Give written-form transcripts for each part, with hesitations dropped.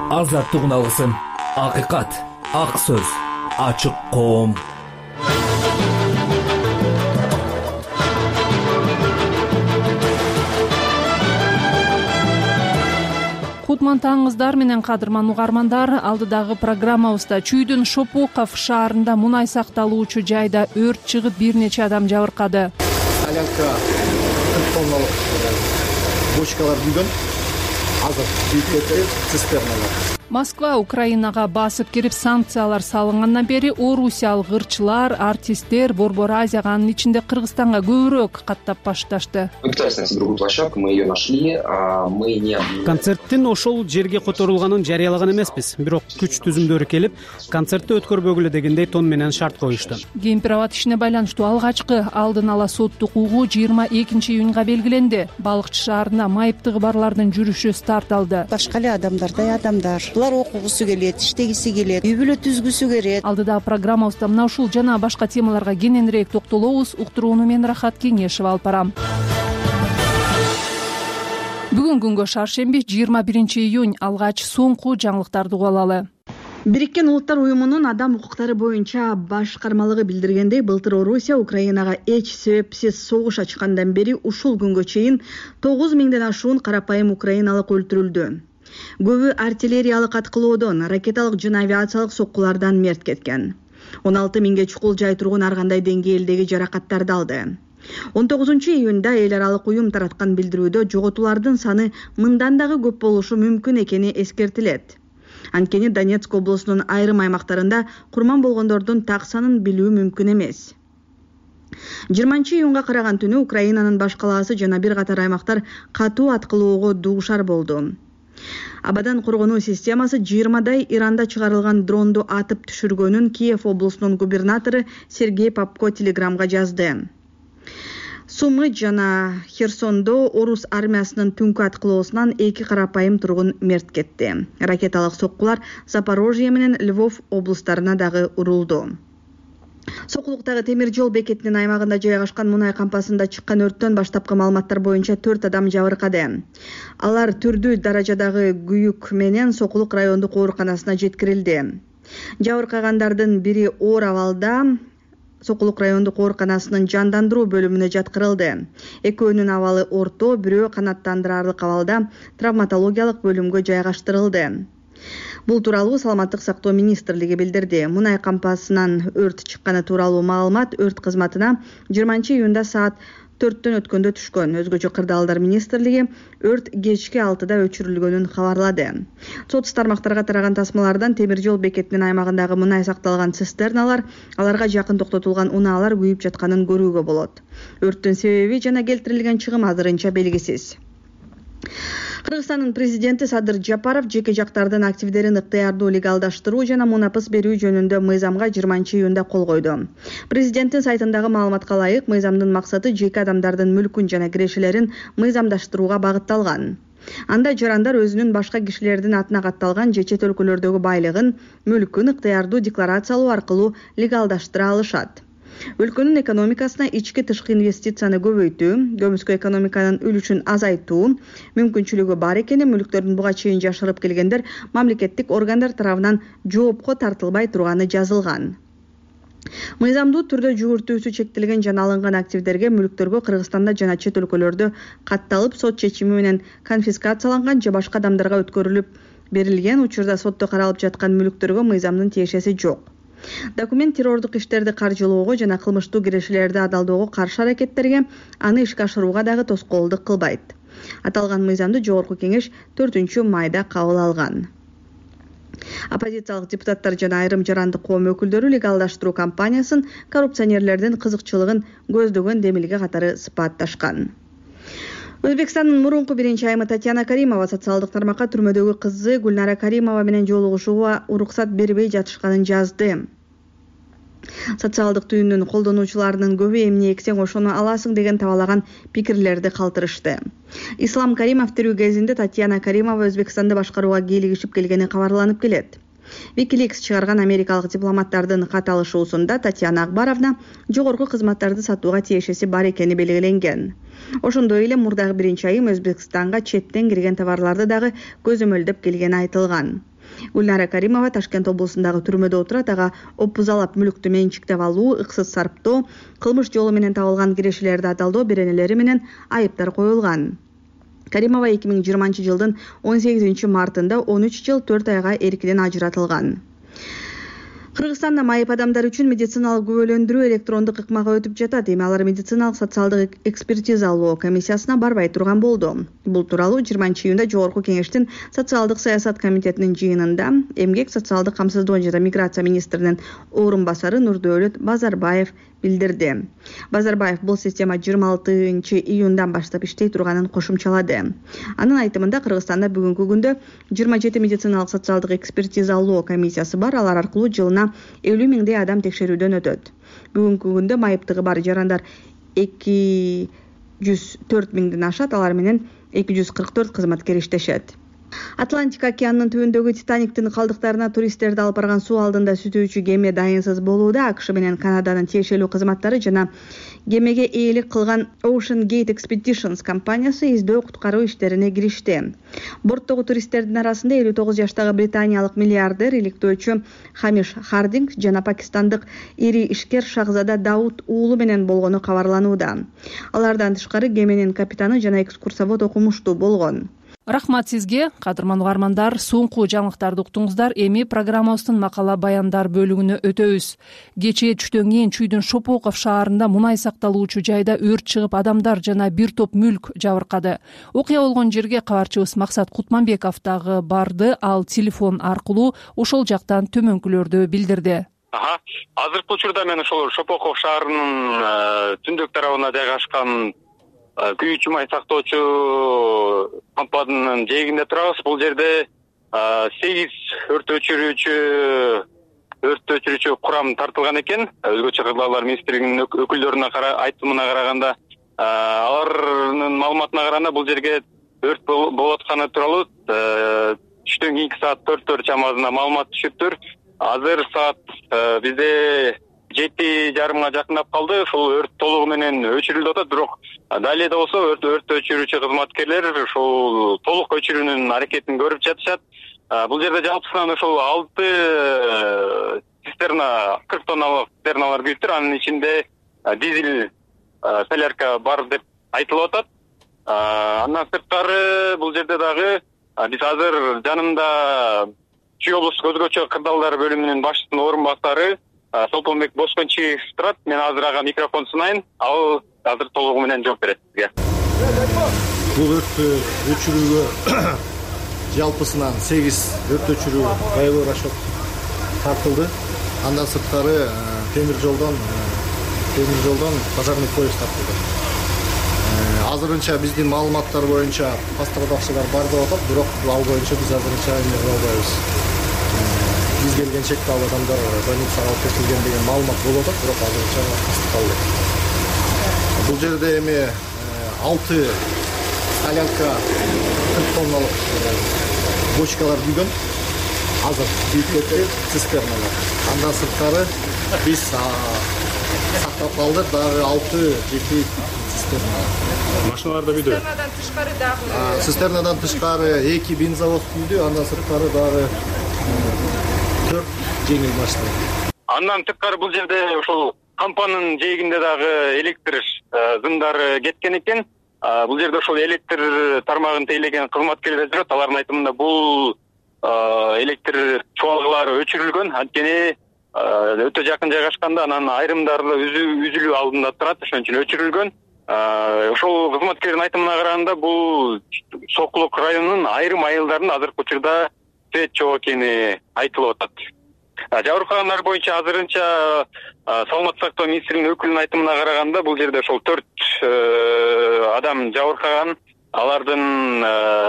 азаттык уналысын. Акыйкат, ак сөз, ачык коом. Кутман таңыңыздар менен кадырман угармандар. Алдыдагы программабызда Чүйдүн Шопоков шаарында мунай сакталуучу жайда өрт чыгып бир нече адам жабыркады. Солянка 40 тонналык бочкалар күйгөн. Азыр бүйткөтөр цистерналар. Москва Украинага басып кирип санкциялар салынгандан бери орусиялык ырчылар, артисттер Борбор Азияга, анын ичинде Кыргызстанга көбүрөөк каттап башташты. Мы пытались найти другую площадку, мы ее нашли, мы не... Концерттин ошол жерге которулганын жарыялаган эмеспиз, бирок күч түзүмдөрү келип, концертти өткөрбөгүлө дегендей тон менен шарт коюшту. Геймпирабат ишине байланыштуу алгачкы алдын ала соттук угуу 22 июнга белгиленди. Балыкчы шаарында майыптыгы барлардын жүрүшү старт алды. Башка эле адамдардай адамдар. Булар окугусу келет, иштегиси келет, үй бүлө түзгүсү келет. Алдыдагы программабызда мына ушул жана башка темаларга кененирээк токтолобуз. Уктурууну мен Рахат Кеңешева алып барам. Бүгүн күнгө шаршемби 21 июнь алгач соңку жаңылыктарды угуп алалы. Бириккен Улуттар уюмунун адам укуктары боюнча башкармалыгы билдиргендей, былтыр Орусия Украинага эч себепсиз согуш ачкандан бери ушул күнгө чейин 9000ден ашуун карапайым украиналык өлтүрүлдү. Көбү артиллериялык аткылоодон, ракеталык жана авиациялык соккулардан мерт кеткен. 16 миңге чукул жай тургун ар кандай деңгээлдеги жаракаттарды алды. 19 июнда эл аралык уюм тараткан билдирүүдө жоготуулардын саны мындан дагы көп болушу мүмкүн экени эскертилет. Анткени Донецк облусунун айрым аймактарында курман болгондордун так санын билүү мүмкүн эмес. 20 июнга караган түнү Украинанын баш калаасы жана бир катар аймактар катуу аткылоого дуушар болду. Абадан коргонуу системасы 20дай Иранда чыгарылган дронду атып түшүргөнүн Киев облусунун губернатору Сергей Попко телеграмга жазды. Сумы жана Херсондо орус армиясынын түнкү аткылоосунан 2 карапайым тургун мерт кетти. Ракеталык соккулар Запорожье менен Львов облустарына дагы урулду. Сокулуктагы темир жол бекетинин аймагында жайгашкан мунай кампасында чыккан өрттөн баштапкы маалыматтар боюнча 4 адам жабыркады. Алар түрдүү даражадагы күйүк менен Сокулук райондук ооруканасына жеткирилди. Жабыркагандардын бири оор абалда Сокулук райондук ооруканасынын жандандыруу бөлүмүнө жаткырылды. Экөөнүн абалы орто, бирөө канаттандырарлык абалда травматологиялык бөлүмгө жайгаштырылды. Бул тууралуу Саламаттык сактоо министрлиги билдирди. Мунай кампасынан өрт чыкканы тууралуу маалымат өрт кызматына 20 июнда саат 4төн өткөндө түшкөн. Өзгөчө кырдаалдар министрлиги өрт кечки 6да өчүрүлгөнүн кабарлады. Сотсуз тармактарга тараган тасмалардан темир жол бекетинин аймагындагы мунай сакталган цистерналар, аларга жакын токтотулган унаалар күйүп жатканын көрүүгө болот. Өрттүн себеби жана келтирилген чыгым азырынча белгисиз. Кыргызстандын президенти Садыр Жапаров жеке жактардын активдерин ыктыярдуу легалдаштыруу жана мунапыс берүү жөнүндө мыйзамга 20 июнда кол койду. Президенттин сайтындагы маалыматка ылайык, мыйзамдын максаты жеке адамдардын мүлкүн жана кирешелерин мыйзамдаштырууга багытталган. Анда жарандар өзүнүн башка кишилердин атына катталган же чет өлкөлөрдөгү байлыгын, мүлкүн ыктыярдуу декларациялоо аркылуу легалдаштыра алышат. Өлкөнүн экономикасына ички тышкы инвестицияны көбөйтүү, көмүскө экономиканын үлүшүн азайтуу мүмкүнчүлүгү бар экени мүлктөрдүн буга чейин жашырып келгендер мамлекеттик органдар тарабынан жоопко тартылбай турганы жазылган. Мыйзамдуу түрдө жүгүртүүсү чектелген жана алынган активдерге мүлктөргө Кыргызстанда жана чет өлкөлөрдө катталып сот чечими менен конфискацияланган же башка адамдарга өткөрүлүп берилген учурда сотто каралып жаткан мүлктөргө мыйзамдын тиешеси жок. Документ террордук иштерди каржылоого жана кылмыштуу кирешелерди адалдоого каршы аракеттерге, аны ишке ашырууга дагы тоскоолдук кылбайт. Аталган мыйзамды Жогорку кеңеш 4-майда кабыл алган. Оппозициялык депутаттар жана айрым жарандык коом өкүлдөрү легалдаштыруу кампаниясын коррупционерлердин кызыкчылыгын көздөгөн демилге катары сыпатташкан. Өзбекстандын мурунку биринчи айымы Татьяна Каримова социалдык тармакка түрмөдөгү кызы Гүлнара Каримова менен жолугушууга уруксат бербей жатышканын жазды. Социалдык түйүндүн колдонуучуларынын көбү эмне эксең ошону аласың деген табалаган пикирлерди калтырышты. Ислам Каримов тирүү кезинде Татьяна Каримова Өзбекстанды башкарууга кийлигишип келгени кабарланып келет. Wikileaks чыгарган америкалык дипломаттардын кат алышуусунда Татьяна Акбаровна жогорку кызматтарды сатууга тиешеси бар экени белгиленген. Ошондой эле мурдагы биринчи айым Өзбекстанга четтен кирген товарларды дагы көзөмөлдөп келгени айтылган. Гүлнара Каримова Ташкент облусундагы түрмөдө отурат. Ага опузалап мүлктү менчиктеп алуу, ыксыз сарптоо, кылмыш жолу менен табылган кирешелерди аталдоо беренелери менен айыптар коюлган. Каримова 2020 жылдын 18 мартында 13 жыл 4 айга эркинен ажыратылган. Кыргызстанда майып адамдар үчүн медициналык күбөлөндүрүү электрондук ыкмага өтүп жатат. Эми алар медициналык социалдык экспертиза алуу комиссиясына барбай турган болду. Бул тууралуу 20 июнда Жогорку Кеңештин социалдык саясат комитетинин жыйынында Эмгек, социалдык камсыздоо жана миграция министринин орун басары Нурдөөлөт Базарбаев билдирди. Базарбаев бул система 26 июндан баштап иштей турганын кошумчалады. Анын айтымында Кыргызстанда бүгүнкү күндө 27 медициналык социалдык экспертиза алуу комиссиясы бар. Алар аркылуу жылына 50 миңдей адам текшерүүдөн өтөт. Бүгүнкү күндө майыптыгы бар жарандар 204 миңден ашат. Алар менен 244 кызматкер иштешет. Атлантика океанынын түбүндөгү Титаниктин калдыктарына туристтерди алып барган суу алдында сүзүүчү кеме дайынсыз болууда. АКШ менен Канаданын тиешелүү кызматтары жана кемеге ээлик кылган Ocean Gate Expeditions компаниясы издөө куткаруу иштерине киришти. Борттогу туристтердин арасында 59 жаштагы британиялык миллиардер, иликтөөчү Хамиш Хардинг жана пакистандык ири ишкер Шахзада Дауд уулу менен болгону кабарланууда. Алардан тышкары кеменин капитаны жана экскурсовод окумуштуу болгон. Рахмат сизге, кадырман угармандар. Соңку жаңылыктарды уктуңуздар. Эми программабыздын макала баяндар бөлүгүнө өтөбүз. Кечээ түштөн кийин Чүйдүн Шопоков шаарында мунай сакталуучу жайда өрт чыгып, адамдар жана бир топ мүлк жабыркады. Окуя болгон жерге кабарчыбыз Максат Кутманбеков дагы барды. Ал телефон аркылуу ошол жактан төмөнкүлөрдү билдирди. Азыркы учурда мен ошол Шопоков шаарынын түндүк тарабына жайгашкан күйүүчү май сактоочу компанянын жээгинде турабыз. Бул жерде 8 өрт өчүрүүчү курам тартылган экен. Өзгөчө кырдаалар министрлигинин өкүлдөрүнүн айтымына караганда, алардын маалыматына караганда бул жерге өрт болуп атканы тууралуу түштөн кийинки саат 4 чамасында маалымат түшүптүр. Азыр саат бизде 7:30 жакындап калды. Ушул өрт толугу менен өчүрүлүп атат, бирок далее да болсо өрт өчүрүүчү кызматкерлер ушул толук өчүрүүнүн аракетин көрүп жатышат. Бул жерде жалпысынан ошол 6 цистерна, 40 тонналык цистерналар күйүптүр. Анын ичинде дизель солярка бар деп айтылып атат. Андан сырткары бул жерде дагы биз азыр жанымда Чүй облустук өзгөчө кырдаалдар бөлүмүнүн башчысынын орун басары Солтонбек Боскончиев турат. Мен азыр ага микрофон сунайын. Ал азыр толугу менен жооп берет сизге. Бул өрттү өчүрүүгө жалпысынан 8 өрт өчүрүү боевой расчет тартылды. Андан сырткары темир жолдон пожарный поезд тартылды. Азырынча биздин маалыматтар боюнча пострадавшылар бар деп атат, бирок ал боюнча биз азырынча эме албайбыз. Биз келген чекте ал адамдар больницага алып кетилген деген маалымат болуп атат, бирок азырынча тастыкталды. Бул жерде эми 6 солянка 40 тонналык бочкалар күйгөн. Азыр бийикте цистерналар. Андан сырткары биз сактап калдык дагы 6 жеке цистерна. Машиналарда күйдү. Цистернадан тышкары 2 бензовоз күйдү, андан сырткары дагы 4 жеңил машина. Андан тышкары бул жерде ошол компаниянын жээгинде дагы электр зымдары кеткен экен. Бул жерде ошол электр тармагын тейлеген кызматкерлер жүрөт. Алардын айтымында бул электр чуалгылары өчүрүлгөн. Анткени өтө жакын жайгашканда, анан айрымдары үзүлүү алдында турат, ошон үчүн өчүрүлгөн. Ошол кызматкердин айтымына караганда, бул Сокулук районунун айрым айылдарында азыркы учурда свет жок экени айтылып атат. Жабыркагандар боюнча азырынча саламаттык сактоо министринин өкүлүнүн айтымына караганда, бул жерде ошол 4 адам жабыркаган. Алардын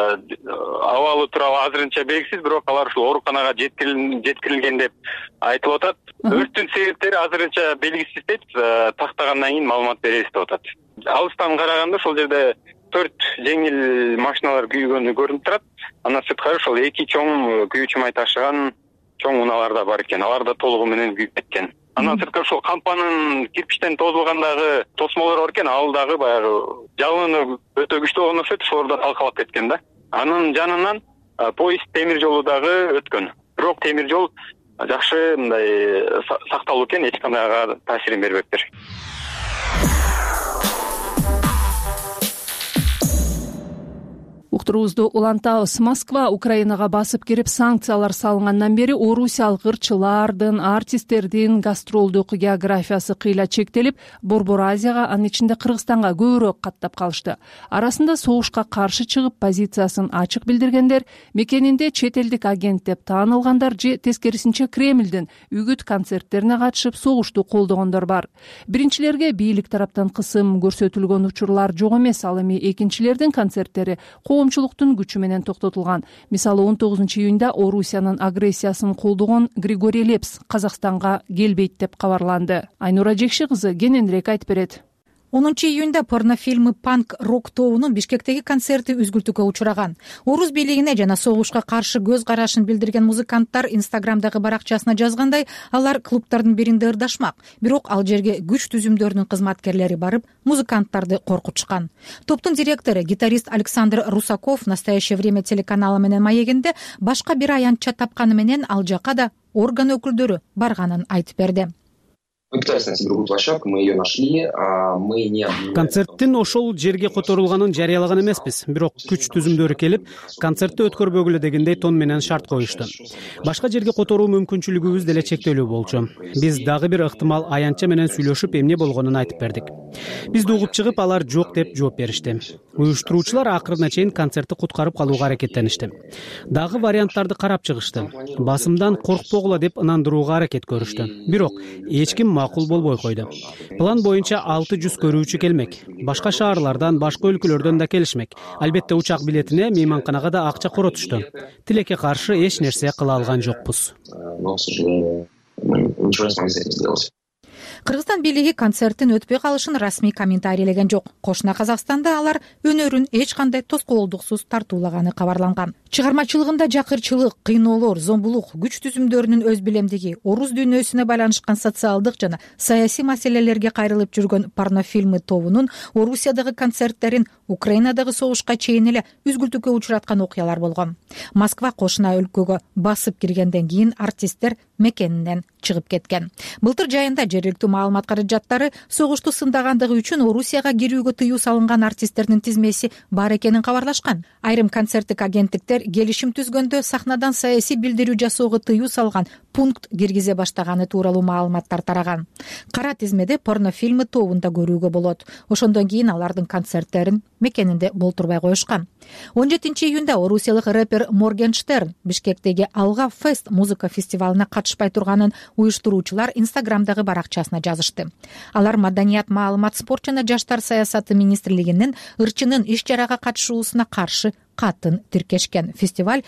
абалы тууралуу азырынча белгисиз, бирок алар ушул ооруканага жеткирилген деп айтылып атат. Өрттүн себептери азырынча белгисиз дейт. Тактагандан кийин маалымат беребиз деп атат. Алыстан караганда ошол жерде 4 жеңил машиналар күйгөнү көрүнүп турат. Андан сырткары ошол 2 чоң күйүүчү май ташыган чоң унаалар да бар экен. Алар да толугу менен күйүп кеткен. Андан сырткары ошол компаниянын кирпичтен тозулгандагы тосмолор бар экен, ал дагы баягы жалыны өтө күчтүү болгон окшойт, ошолор да талкалап кеткен да. Анын жанынан поезд темир жолу дагы өткөн. бирок темир жол жакшы мындай сакталуу экен, эч кандай ага таасирин бербептир. Уктуруубузду улантабыз. Москва Украинага басып кирип санкциялар салынгандан бери орусиялык ырчылардын, артисттердин гастролдук географиясы кыйла чектелип, Борбор Азияга, анын ичинде Кыргызстанга көбүрөөк каттап калышты. Арасында согушка каршы чыгып позициясын ачык билдиргендер, мекенинде чет элдик агент деп таанылгандар же тескерисинче Кремлдин үгүт концерттерине катышып согушту колдогондор бар. Биринчилерге бийлик тараптан кысым көрсөтүлгөн учурлар жок эмес, ал эми экинчилердин концерттери коомчулуктун күчү менен токтотулган. Мисалы 19-июнда Орусиянын агрессиясын колдогон Григорий Лепс Казакстанга келбейт деп кабарланды. Айнура Жекши кызы кененирээк айтып берет. 10-июнда порнофильмы панк-рок тобунун Бишкектеги концерти үзгүлтүүгө учураган. Орус бийлигине жана согушка каршы көз карашын билдирген музыканттар Инстаграмдагы баракчасына жазгандай, алар клубдардын биринде ырдашмак. Бирок ал жерге күч түзүмдөрүнүн кызматкерлери барып, музыканттарды коркутушкан. Топтун директору, гитарист Александр Русаков «Настоящее время» телеканалы менен маегинде башка бир аянтча тапканы менен ал жака да орган өкүлдөрү барганын айтып берди. Мы пытались найти другую площадку, мы ее нашли, мы не... Концерттин ошол жерге которулганын жарыялаган эмеспиз, бирок күч түзүмдөрү келип, концертти өткөрбөгүлө дегендей тон менен шарт коюшту. Башка жерге которуу мүмкүнчүлүгүбүз деле чектелүү болчу. Биз дагы бир ыктымал аянтча менен сүйлөшүп, эмне болгонун айтып бердик. Бизди угуп чыгып, алар жок деп жооп беришти. Уюштуруучулар акырына чейин концертти куткарып калууга аракеттеништи. Дагы варианттарды карап чыгышты. Басымдан коркпогула деп ынандырууга аракет көрүштү. Бирок эч ким макул болбой койду. План боюнча 600 көрүүчү келмек. Башка шаарлардан, башка өлкөлөрдөн да келишмек. Албетте учак билетине, мейманканага да акча коротушту. Тилекке каршы эч нерсе кыла алган жокпуз. Кыргызстан бийлиги концерттин өтпөй калышын расмий комментарийлеген жок. Кошуна Казакстанда алар өнөрүн эч кандай тоскоолдуксуз тартуулаганы кабарланган. Чыгармачылыгында жакырчылык, кыйноолор, зомбулук, күч түзүмдөрүнүн өз билемдиги, орус дүйнөсүнө байланышкан социалдык жана саясий маселелерге кайрылып жүргөн порнофильмы тобунун Орусиядагы концерттерин Украинадагы согушка чейин эле үзгүлтүүгө учураткан окуялар болгон. Москва кошуна өлкөгө басып киргенден кийин артисттер мекенинен чыгып кеткен. Былтыр жайында жергиликтүү маалымат каражаттары согушту сындагандыгы үчүн Орусияга кирүүгө тыюу салынган артисттердин тизмеси бар экенин кабарлашкан. Айрым концерттик агенттиктер келишим түзгөндө сахнадан саясий билдирүү жасоого тыюу салган пункт киргизе баштаганы тууралуу маалыматтар тараган. Кара тизмеде порнофильмы тобунда көрүүгө болот. Ошондон кийин алардын концерттерин мекенинде болтурбай коюшкан. 17-июнда орусиялык рэпер Моргенштерн Бишкектеги Алга Фест музыка фестивалына катышпай турганын уюштуруучулар Инстаграмдагы баракчасына жазышты. Алар Маданият, маалымат, спорт жана жаштар саясаты министрлигинин ырчынын иш-чарага катышуусуна каршы катын тиркешкен. Фестиваль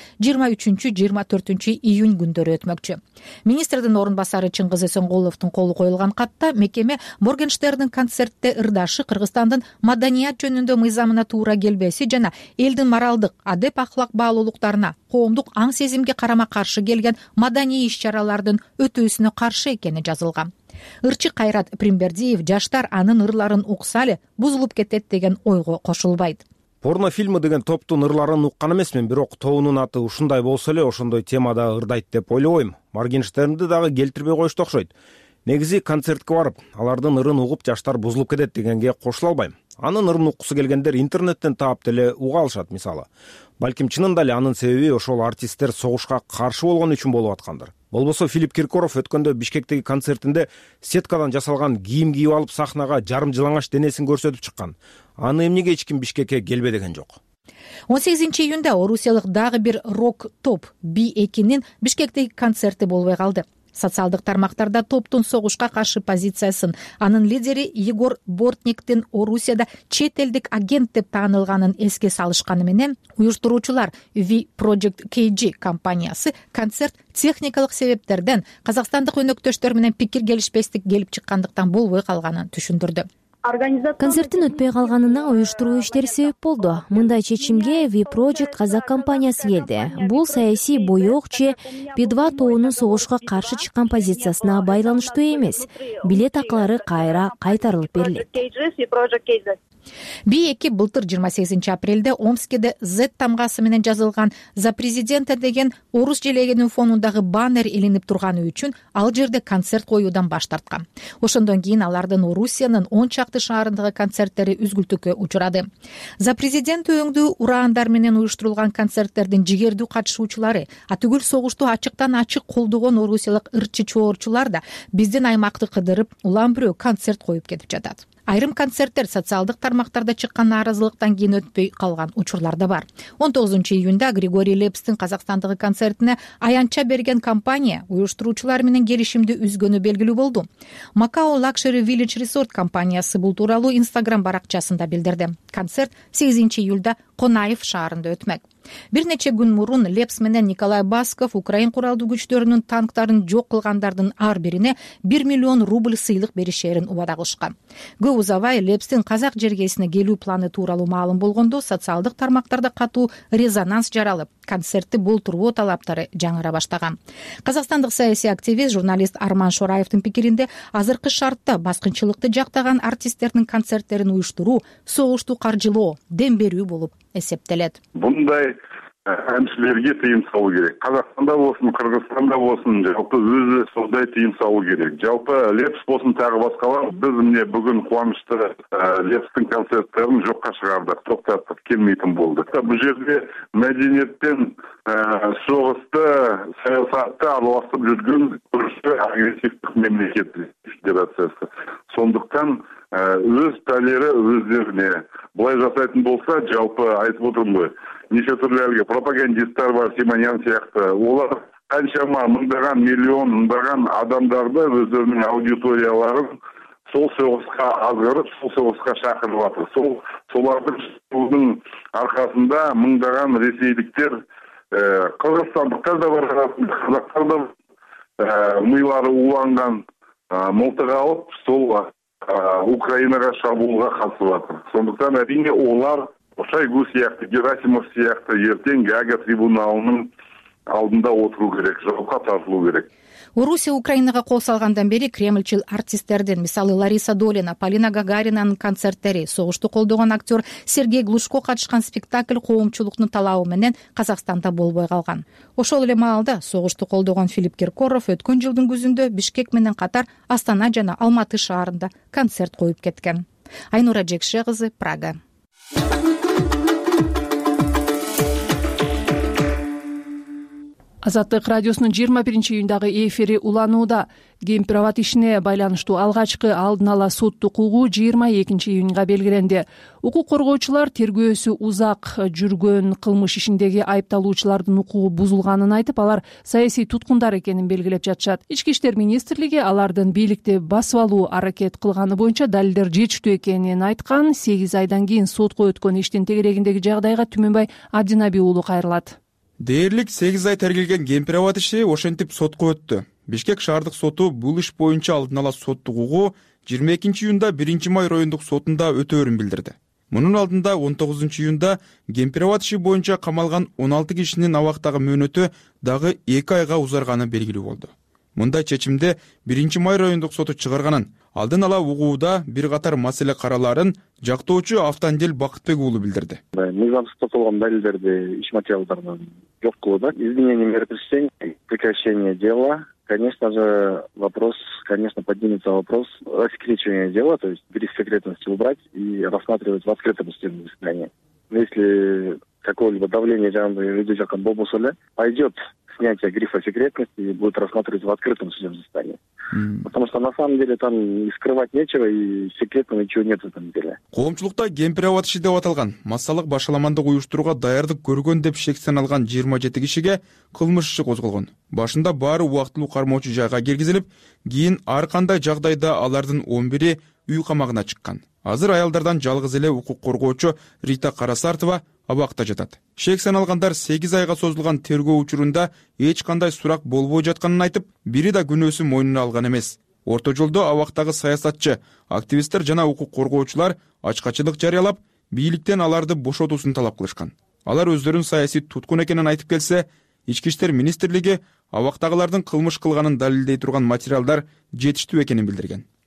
23-24 июнь күндөрү өтмөкчү. Министрдин орун басары Чыңгыз Эсенголовдун колу коюлган катта мекеме Моргенштерндин концертте ырдашы Кыргызстандын маданият жөнүндө мыйзамына туура келбеси жана элдин моралдык, адеп ахлак баалуулуктарына, коомдук аң сезимге карама каршы келген маданий иш-чаралардын өтүүсүнө каршы экени жазылган. Ырчы Кайрат Примбердиев жаштар анын ырларын укса эле бузулуп кетет деген ойго кошулбайт. Порнофильмы деген топтун ырларын уккан эмесмин, бирок тобунун аты ушундай болсо эле ошондой темада ырдайт деп ойлобойм. Моргенштернди дагы келтирбей коюшту окшойт. Негизи концертке барып, алардын ырын угуп жаштар бузулуп кетет дегенге кошула албайм. Анын ырын уккусу келгендер интернеттен таап деле уга алышат мисалы. Балким чынында эле анын себеби ошол артисттер согушка каршы болгон үчүн болуп аткандыр. Болбосо Филипп Киркоров өткөндө Бишкектеги концертинде сеткадан жасалган кийим кийип алып сахнага жарым жылаңач денесин көрсөтүп чыккан. Аны эмнеге эч ким Бишкекке келбе деген жок. 18-июнда орусиялык дагы бир рок топ B2'нин Бишкектеги концерти болбой калды. Социалдык тармактарда топтун согушка каршы позициясын, анын лидери Егор Бортниктин Орусияда чет элдик агент деп таанылганын эске салышканы менен уюштуруучулар V Project KG компаниясы концерт техникалык себептерден казакстандык өнөктөштөр менен пикир келишпестик келип чыккандыктан болбой калганын түшүндүрдү. Концерттин өтпөй калганына уюштуруу иштери себеп болду. Мындай чечимге V Project казак компаниясы келди. Бул саясий боек же B2 тобунун согушка каршы чыккан позициясына байланыштуу эмес. Билет акылары кайра кайтарылып берилет. Би2 былтыр 28 апрелде Омскеде Z тамгасы менен жазылган «За президента» деген орус желегенин фонундагы баннер илинип турганы үчүн ал жерде концерт коюудан баш тарткан. Ошондон кийин алардын Орусиянын 10 чакты шаарындагы концерттери үзгүлтүккө учурады. «За президент» өңдүү ураандар менен уюштурулган концерттердин жигердүү катышуучулары, атүгүл согушту ачыктан ачык колдогон орусиялык ырчы чоорчулар да биздин аймакты кыдырып, улам бирөө концерт коюп кетип жатат. Айрым концерттер социалдык тармактарда чыккан нааразылыктан кийин өтпөй калган учурлар да бар. 19 июнда Григорий Лепстин Казакстандагы концертине аянтча берген компания уюштуруучулар менен келишимди үзгөнү белгилүү болду. Macao Luxury Village Resort компаниясы бул тууралуу Instagram баракчасында билдирди. Концерт 8 июлда Конаев шаарында өтмөк. Бир нече күн мурун Лепс менен Николай Басков Украин куралдуу күчтөрүнүн танктарын жок кылгандардын ар бирине 1 миллион рубль сыйлык беришерин убада кылышкан. Көп узабай Лепстин казак жергесине келүү планы тууралуу маалым болгондо социалдык тармактарда катуу резонанс жаралып, концертти болтурбоо талаптары жаңыра баштаган. Казакстандык саясий активист, журналист Арман Шораевдин пикиринде, азыркы шартта баскынчылыкты жактаган артисттердин концерттерин уюштуруу согушту каржылоо, дем берүү болуп эсептелет. Bunday әншілерге тыйым салу керек. Қазақстанда болсын, Қырғызстанда болсын, жалпы өзі сондай тыйым салу керек. Жалпы Лепс болсын, тағы басқалар, біз міне бүгін қуанышты Лепстің концерттерін жоққа шығардық, тоқтаттық, келмейтін болды. Бұл жерде мәдениеттен соғысты, саясатты араласып жүрген көрші агрессивтік мемлекет федерациясы. Сондықтан өз пәлері өздеріне. Бұлай жасайтын болса, жалпы айтып отырмын ғой. Неше түрлі әлгі пропагандисттар бар, Симонян сияқты. Олар қаншама мыңдаған, миллион адамдарды өздерінің аудиторияларын сол соғысқа азғырып, сол соғысқа шақырып жатыр. Солардың шығудың арқасында мыңдаған ресейліктер, қырғызстандықтар да бар, қазақтар да милары уланған мылтық алып, сол Украинаға шабуылға қатысып жатыр. Сондықтан әрине олар Шойгу сияқты, Герасимов сияқты ертең Гага трибуналының алдында отыру керек, жауапқа тартылу керек. Орусия Украинага кол салгандан бери кремльчил артисттердин, мисалы Лариса Долина, Полина Гагаринанын концерттери, согушту колдогон актер Сергей Глушко катышкан спектакль коомчулуктун талабы менен Казакстанда болбой калган. Ошол эле маалда согушту колдогон Филипп Киркоров өткөн жылдын күзүндө Бишкек менен катар Астана жана Алматы шаарында концерт коюп кеткен. Айнура Жекше кызы, Прага. Азаттык радиосунун 21 июндагы эфири уланууда. Гемпирабад ишине байланыштуу алгачкы алдын ала соттук угуу 22 июнга белгиленди. Укук коргоочулар тергөөсү узак жүргөн кылмыш ишиндеги айыпталуучулардын укугу бузулганын айтып, алар саясий туткундар экенин белгилеп жатышат. Ички иштер министрлиги алардын бийликти басып алуу аракет кылганы боюнча далилдер жетиштүү экенин айткан. 8 айдан кийин сотко өткөн иштин тегерегиндеги жагдайга Түмөнбай Абдинаби уулу кайрылат. Дээрлик 8 ай тергелген Гемпирабад иши ошентип сотко өттү. Бишкек шаардык соту бул иш боюнча алдын ала соттук угуу 22 июнда 1 май райондук сотунда өтөөрүн билдирди. Мунун алдында 19 июнда Гемпирабад иши боюнча камалган 16 кишинин абактагы мөөнөтү дагы 2 айга узарганы белгилүү болду. Мындай чечимде 1 май райондук соту чыгарганын, алдын ала угууда бир катар маселе караларын жактоочу Автандел Бакытбек уулу билдирди. Мыйзамсыз топтолгон далилдерди иш материалдарынан жок кылууда. Изменение меры пресечения, прекращение дела. Конечно же, поднимется вопрос рассекречивания дела, то есть гриф секретности убрать и рассматривать в открытом судебном заседании. Если какое-либо давление людей болбосо пойдет снятие грифа секретности и будет рассматриваться в открытом судебном заседании. Потому что на самом деле там и скрывать нечего, и секретного ничего нет в этом деле. Коомчулукта Гемпирабад иши деп аталган массалык башаламандык уюштурууга даярдык көргөн деп шектен алган 27 кишиге кылмыш иши козголгон. Башында баары убактылуу кармоочу жайга киргизилип, кийин ар кандай жагдайда алардын 11-и үй камагына чыккан. Азыр аялдардан жалгыз эле укук коргоочу Рита Карасартова абакта жатат. Шек саналгандар 8 айга созулган тергөө учурунда эч кандай сурак болбой жатканын айтып, бири да күнөөсүн мойнуна алган эмес. Орто жолдо абактагы саясатчы, активисттер жана укук коргоочулар ачкачылык жарыялап, бийликтен аларды бошотуусун талап кылышкан. Алар өздөрүн саясий туткун экенин айтып келсе, Ички иштер министрлиги абактагылардын кылмыш кылганын далилдей турган материалдар жетиштүү экенин билдирген.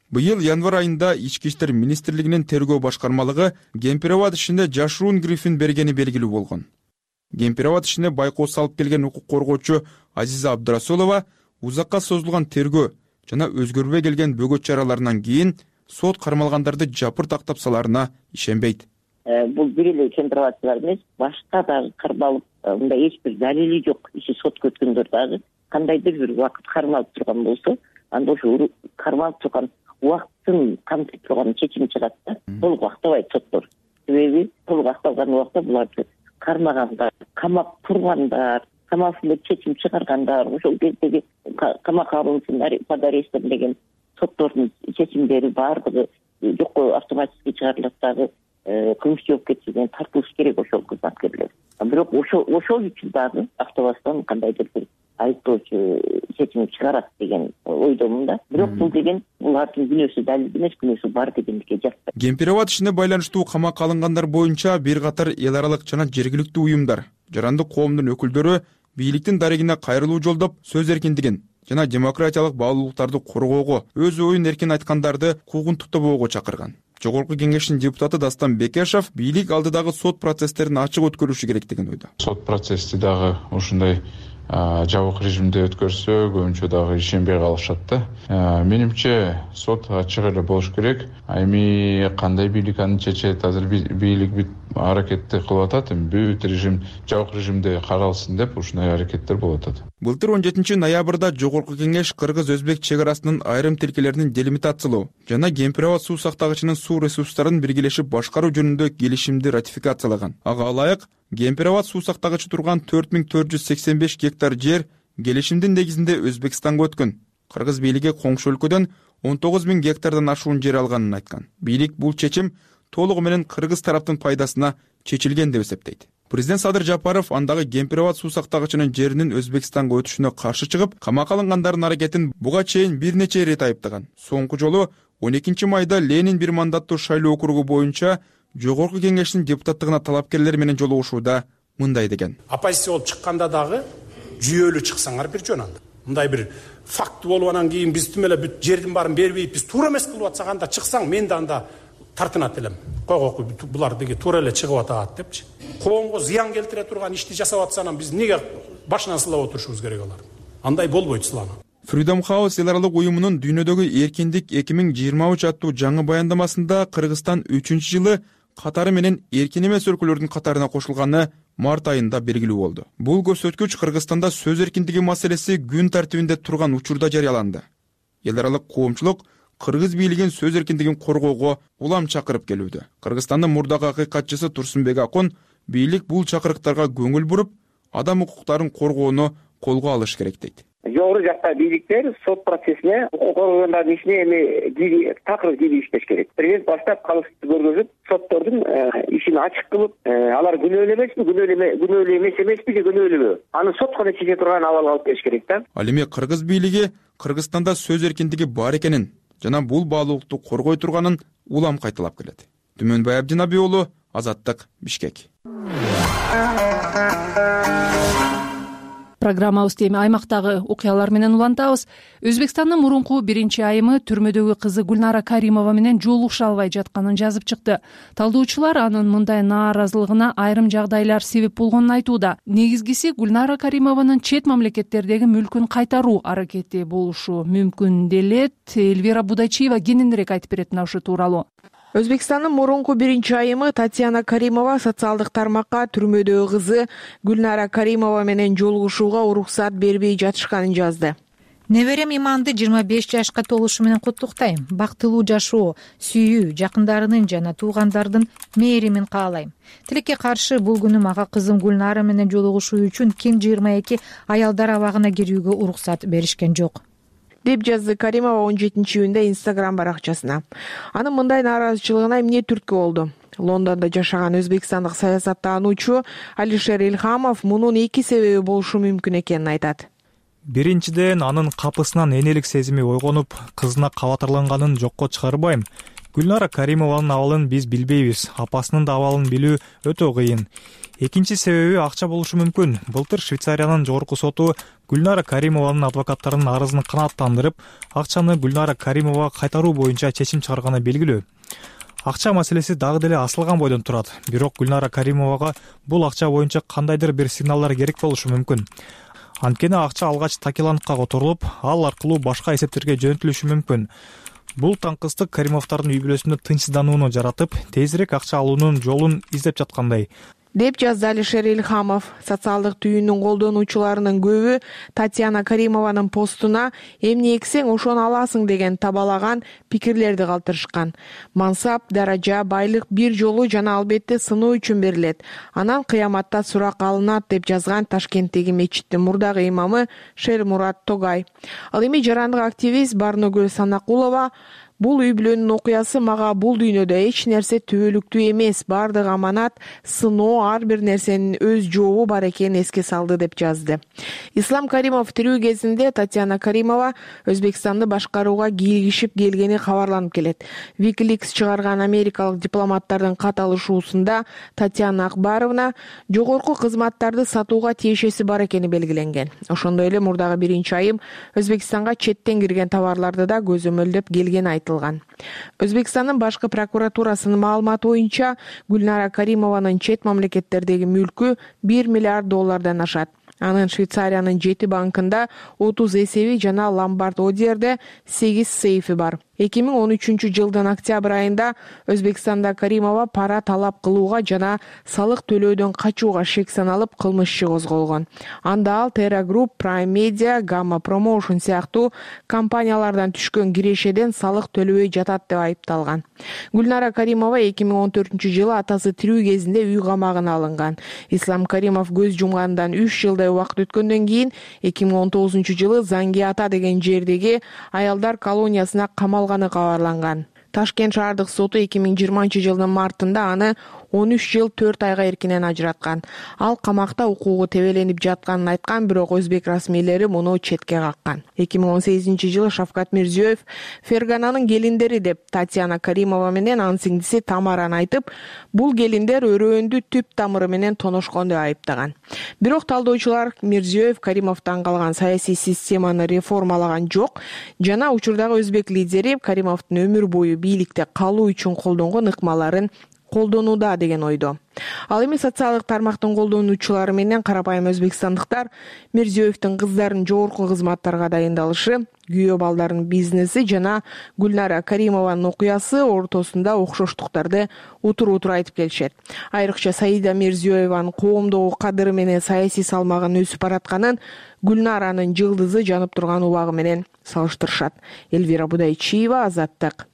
Быйыл январь айында Ички иштер министрлигинин тергөө башкармалыгы Кемпирабад ишине жашыруун грифин бергени белгилүү болгон. Кемпирабад ишине байкоо салып келген укук коргоочу Азиза Абдурасулова узакка созулган тергөө жана өзгөрбөй келген бөгөт чараларынан кийин сот кармалгандарды жапыр тактап саларына ишенбейт. Бул бир эле Кемпирабадчылар эмес, башка дагы кармалып, мындай эч бир далили жок иши сотко өткөндөр дагы кандайдыр бир убакыт кармалып турган болсо, анда ошо кармалып турган убакытын камтып турган чечим чыгат да. Толук актабайт соттор. Себеби толук акталган убакта буларды кармагандар, камап тургандар, камасында чечим чыгаргандар, ошол кездеги камак алынсындар, под арестом деген соттордун чечимдери баардыгы жокко автоматически чыгарылат дагы кылмыш жоопкерчилигине тартылыш керек ошол кызматкерлер. Бирок ошол үчүн дагы автобастан кандайдыр бир айыптоочу чечим чыгарат деген ойдомун да. Бирок бул деген булардын күнөөсү далил эмес, күнөөсү бар дегендикке жатпайт. Кемпирабад ишине байланыштуу камакка алынгандар боюнча бир катар эл аралык жана жергиликтүү уюмдар, жарандык коомдун өкүлдөрү бийликтин дарегине кайрылуу жолдоп сөз эркиндигин жана демократиялык баалуулуктарды коргоого, өз оюн эркин айткандарды куугунтуктабоого чакырган. Жогорку кеңештин депутаты Дастан Бекешев бийлик алдыдагы сот процесстерин ачык өткөрүшү керек деген ойдо. Сот процесси дагы ушундай жабык режимде өткөрсө көбүнчө дагы ишенбей калышат да. Менимче сот ачык эле болуш керек. Эми кандай бийлик аны чечет, азыр бийлик бүт аракетти кылып атат, бүт режим жабык режимде каралсын деп ушундай аракеттер болуп атат. Былтыр 17 ноябрда Жогорку кеңеш кыргыз-өзбек чек арасынын айрым тилкелерин делимитациялоо жана Кемпирабад суу сактагычынын суу ресурстарын биргелешип башкаруу жөнүндө келишимди ратификациялаган. Ага ылайык Кемпирабад суу сактагычы турган 4485 гектар жер келишимдин негизинде Өзбекстанга өткөн. Кыргыз бийлиги коңшу өлкөдөн 19000 гектардан ашуун жер алганын айткан. Бийлик бул чечим толугу менен кыргыз тараптын пайдасына чечилген деп эсептейт. Президент Садыр Жапаров андагы Кемпирабад суу сактагычынын жеринин Өзбекстанга өтүшүнө каршы чыгып, камакка алынгандардын аракетин буга чейин бир нече ирет айыптаган. Соңку жолу 12 майда Ленин бир мандаттуу шайлоо округу боюнча Жогорку кеңештин депутаттыгына талапкерлер менен жолугушууда мындай деген. Оппозиция болуп чыкканда дагы жүйөлүү чыксаңар бир жөн анда. Мындай бир факт болуп анан кийин биз тим эле бүт жердин баарын бербейт, биз туура эмес кылып атсак анда чыксаң мен да анда тартынат элем. Койгоку булар деги туура эле чыгып атат депчи. Коомго зыян келтире турган ишти жасап атсанан биз эмнеге башынан сылап отурушубуз керек алар? Андай болбойт сылана. Freedom House эл аралык уюмунун дүйнөдөгү эркиндик 2023 аттуу жаңы баяндамасында Кыргызстан 3-жылы катары менен эркин эмес өлкөлөрдүн катарына кошулганы март айында белгилүү болду. Бул көрсөткүч Кыргызстанда сөз эркиндиги маселеси күн тартибинде турган учурда жарыяланды. Эл аралык коомчулук кыргыз бийлигин сөз эркиндигин коргоого улам чакырып келүүдө. Кыргызстандын мурдагы акыйкатчысы Турсунбек Акун бийлик бул чакырыктарга көңүл буруп, адам укуктарын коргоону колго алыш керек дейт. Жогору жакта бийликтер сот процессине укук коргоогондордун ишине эми такыр кирип иштеш керек. Президент баштап калыстыкты көргөзүп, соттордун ишин ачык кылып, алар күнөөлүү эмеспи, күнөөлүү эмеспи же күнөөлүүбү? Аны сотко чече турган абалга алып келиш керек да. Ал эми кыргыз бийлиги Кыргызстанда сөз эркиндиги бар экенин жана бул баалуулукту коргой турганын улам кайталап келет. Түмөнбай Абдинаби уулу, Азаттык, Бишкек. Программабызды эми аймактагы окуялар менен улантабыз. Өзбекстандын мурунку биринчи айымы түрмөдөгү кызы Гүлнара Каримова менен жолугуша албай жатканын жазып чыкты. Талдоочулар анын мындай нааразылыгына айрым жагдайлар себеп болгонун айтууда. Негизгиси Гүлнара Каримованын чет мамлекеттердеги мүлкүн кайтаруу аракети болушу мүмкүн делет. Эльвира Будачиева кененирээк айтып берет мына ушул тууралуу. Өзбекстандын мурунку биринчи айымы Татьяна Каримова социалдык тармакка түрмөдөгү кызы Гүлнара Каримова менен жолугушууга уруксат бербей жатышканын жазды. Неберем Иманды 25 жашка толушу менен куттуктайм. Бактылуу жашоо, сүйүү, жакындарынын жана туугандардын мээримин каалайм. Тилекке каршы бул күнү мага кызым Гүлнара менен жолугушуу үчүн ким 22 аялдар абагына кирүүгө уруксат беришкен жок, деп жазды Каримова 17-июнда Instagram баракчасына. Анын мындай нааразычылыгына эмне түрткү болду? Лондондо жашаган өзбекстандык саясаттануучу Алишер Илхамов мунун эки себеби болушу мүмкүн экенин айтат. Биринчиден, анын капысынан энелик сезими ойгонуп, кызына кабатырланганын жокко чыгарбайм. Гүлнара Каримованын абалын биз билбейбиз. Апасынын да абалын билүү өтө кыйын. Экинчи себеби акча болушу мүмкүн. Былтыр Швейцариянын жогорку соту Гүлнара Каримованын адвокаттарынын арызын канааттандырып, акчаны Гүлнара Каримовага кайтаруу боюнча чечим чыгарганы белгилүү. Акча маселеси дагы деле асылган бойдон турат. Бирок Гүлнара Каримовага бул акча боюнча кандайдыр бир сигналдар керек болушу мүмкүн. Анткени акча алгач Такиландка которулуп, ал аркылуу башка эсептерге жөнөтүлүшү мүмкүн. Бул таңкыстык Каримовдордун үй бүлөсүндө тынчсызданууну жаратып, тезирээк акча алуунун жолун издеп жаткандай, деп жазды Алишер Илхамов. Социалдык түйүндүн колдонуучуларынын көбү Татьяна Каримованын постуна эмне эксең ошону аласың деген табалаган пикирлерди калтырышкан. Мансап, даража, байлык бир жолу жана албетте сыноо үчүн берилет. Анан кыяматта сурак алынат деп жазган Ташкенттеги мечиттин мурдагы имамы Шермурат Тогай. Ал эми жарандык активист Барногүл Санакулова бул үй бүлөнүн окуясы мага бул дүйнөдө эч нерсе түбөлүктүү эмес, бардыгы аманат, сыноо, ар бир нерсенин өз жообу бар экенин эске салды деп жазды. Ислам Каримов тирүү кезинде Татьяна Каримова Өзбекстанды башкарууга кийлигишип келгени кабарланып келет. Wikileaks чыгарган америкалык дипломаттардын кат алышуусунда Татьяна Акбаровна жогорку кызматтарды сатууга тиешеси бар экени белгиленген. Ошондой эле мурдагы 1-айым Өзбекстанга четтен кирген товарларды да көзөмөлдөп келгени айтылган. Өзбекстандын башкы прокуратурасынын маалыматы боюнча Гүлнара Каримованын чет мамлекеттердеги мүлкү $1 миллиард ашат. Анын Швейцариянын 7 банкында 30 эсеби жана Ломбард Одерде 8 сейфи бар. 2013 жылдын октябрь айында Өзбекстанда Каримова пара талап кылууга жана салык төлөөдөн качууга шек саналып кылмыш иши козголгон. Анда ал Terra Group, Prime Media, Gamma Promotion сыяктуу компаниялардан түшкөн кирешеден салык төлөбөй жатат деп айыпталган. Гүлнара Каримова 2014 жылы атасы тирүү кезинде үй камагына алынган. Ислам Каримов көз жумгандан 3 жылдай убакыт өткөндөн кийин 2019 жылы Занги Ата деген жердеги аялдар колониясына камалганы кабарланган. Ташкент шаардык соту 2020 жылдын мартында аны 13 жыл 4 айга эркинен ажыраткан. Ал камакта укугу тебеленип жатканын айткан, бирок өзбек расмийлери муну четке каккан. 2018 жылы Шавкат Мирзиёев Фергананын келиндери деп Татьяна Каримова менен анын сиңдиси Тамараны айтып, бул келиндер өрөөндү түп тамыры менен тоношкон деп айыптаган. Бирок талдоочулар Мирзиёев Каримовдон калган саясий системаны реформалаган жок жана учурдагы өзбек лидери Каримовдун өмүр бою бийликте калуу үчүн колдонгон ыкмаларын колдонууда деген ойдо. Ал эми социалдык тармактын колдонуучулары менен карапайым өзбекстандыктар Мирзиёевдин кыздарын жогорку кызматтарга дайындалышы, күйөө балдардын бизнеси жана Гүлнара Каримованын окуясы ортосунда окшоштуктарды утур-утур айтып келишет. Айрыкча Саида Мирзиёеванын коомдогу кадыры менен саясий салмагынын өсүп баратканын Гүлнаранын жылдызы жанып турган убагы менен салыштырышат. Элвира Будайчиева, Азаттык.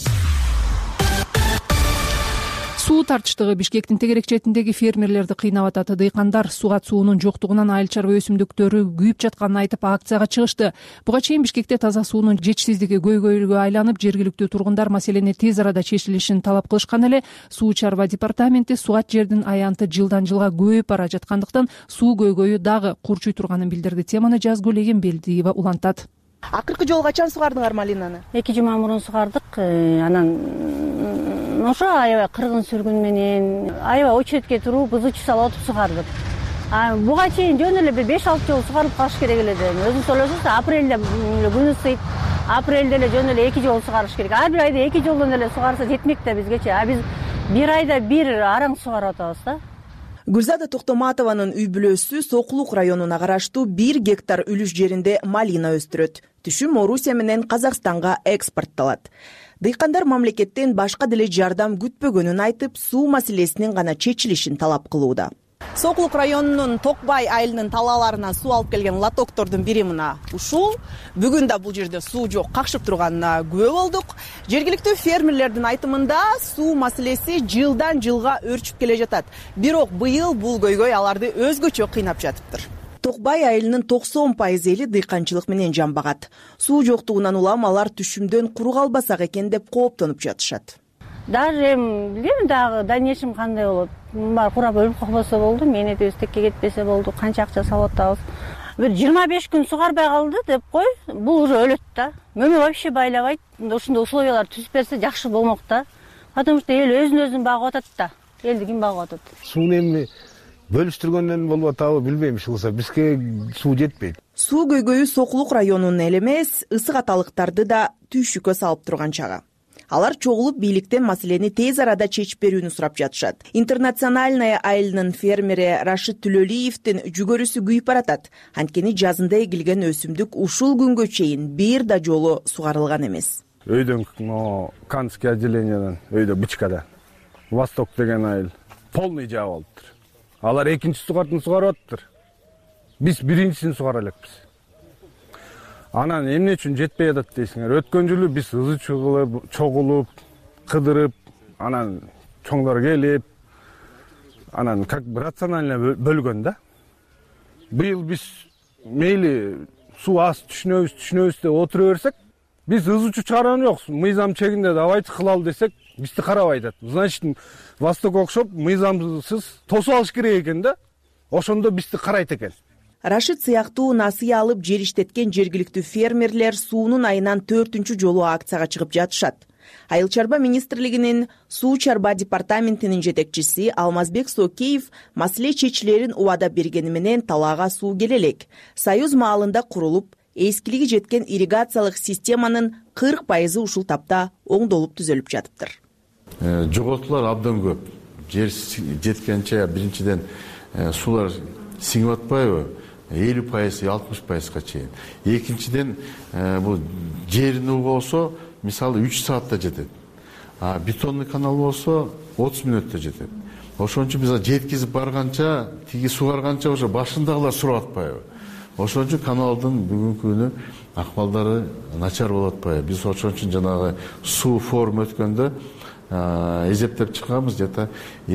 Суу тартыштыгы Бишкектин тегерек четиндеги фермерлерди кыйнап атат. Дыйкандар сугат суунун жоктугунан айыл чарба өсүмдүктөрү күйүп жатканын айтып акцияга чыгышты. Буга чейин Бишкекте таза суунун жетишсиздиги көйгөйгө айланып, жергиликтүү тургундар маселени тез арада чечилишин талап кылышкан эле Суу чарба департаменти сугат жердин аянты жылдан жылга көбөйүп бара жаткандыктан суу көйгөйү дагы курчуй турганын билдирди. Теманы Жазгүл Эгембелдиева улантат. Акыркы жолу качан сугардыңар малинаны? 2 жума мурун сугардык. Анан ошо аябай кыргын сүргүн менен аябай очередке туруп бузучу салып отуп сугардык. Буга чейин жөн эле бир 5-6 жолу сугарып калыш керек эле деп. Өзүңүз ойлосоңуз, апрелде күн ысыйт. Апрелде эле жөн эле 2 жолу сугарыш керек. Ар бир айда 2 жолдон эле сугарса жетмек да бизгечи. Биз бир айда бир араң сугарып атабыз да. Гүлзада Токтоматованын үй бүлөсү Сокулук районуна караштуу 1 гектар үлүш жеринде малина өстүрөт. Түшүм Орусия менен Казакстанга экспортталат. Дыйкандар мамлекеттен башка деле жардам күтпөгөнүн айтып, суу маселесинин гана чечилишин талап кылууда. Сокулук районунун Токбай айылынын талааларынан суу алып келген лотоктордун бири мына ушул. Бүгүн да бул жерде суу жок, какшып турганына күбө болдук. Жергиликтүү фермерлердин айтымында суу маселеси жылдан жылга өрчүп келе жатат. Бирок быйыл бул көйгөй аларды өзгөчө кыйнап жатыптыр. Токбай айылынын 90% эли дыйканчылык менен жамбагат. Суу жоктугунан улам алар түшүмдөн куру калбасак экен деп кооптонуп жатышат. Даже билбейм дагы дальнейшем кандай болот. Курап өлүп калбаса болду, мени текке кетпесе болду, канча акча салып атабыз. бир 25 күн сугарбай калды деп кой, бул уже өлөт да. Мөмө вообще байлабайт. Ушундай условиялар түзүп берсе жакшы болмок да. Потому что эл өзүн багып атат да. Элди ким багып атат? Сууну эми бөлүштүргөндөн болуп атабы билбейм, иши бизге суу жетпейт. Суу көйгөйү Сокулук районунун эле эмес, ысык аталыктарды да түйшүккө салып турган чагы. Алар чогулуп бийликтен маселени тез арада чечип берүүнү сурап жатышат. Интернациональная айылынын фермери Рашид Түлөлиевдин жүгөрүсү күйүп баратат. Анткени жазында эгилген өсүмдүк ушул күнгө чейин бир да жолу сугарылган эмес. Өйдөн Канский отделенияден, өйдө Бычкада, Восток деген айыл полный жаап алыптыр. Алар экинчи сугартын сугарып атыптыр. Биз биринчисин сугара элекпиз. Анан эмне үчүн жетпей атат дейсиңер? Өткөн жылы биз ызы чогулуп, кыдырып, анан чоңдор келип, анан как бы рационально бөлгөн да. Быйыл биз мейли суу аз түшүнөбүз деп отура берсек, биз ызы чыгарган жокпуз. Мыйзам чегинде давайте кылалы десек, бизди карабай атат. Значит, Восток окшоп мыйзамсыз тосуп алыш керек экен да. Ошондо бизди карайт экен. Рашид сыяктуу насыя алып жер иштеткен жергиликтүү фермерлер суунун айынан 4-чү жолу акцияга чыгып жатышат. Айыл чарба министрлигинин суу чарба департаментинин жетекчиси Алмазбек Сокеев маселе чечилерин убада бергени менен талаага суу келе элек. Союз маалында курулуп, эскилиги жеткен ирригациялык системанын 40% ушул тапта оңдолуп түзөлүп жатыптыр. Жоготуулар абдан көп. Жер жеткенче биринчиден суулар сиңип атпайбы? 50%, 60%га чейин. Экинчиден, бул жерин болсо, мисалы 3 саатта жетет. А бетонный канал болсо 30 мүнөттө жетет. Ошон үчүн биз жеткизип барганча, тиги сугарганча уже башындагылар сурап атпайбы? Ошон үчүн каналдын бүгүнкү күнү акмалдары начар болуп атпайбы? Биз ошон үчүн жанагы суу форум өткөндө эзептеп чыкканбыз, где-то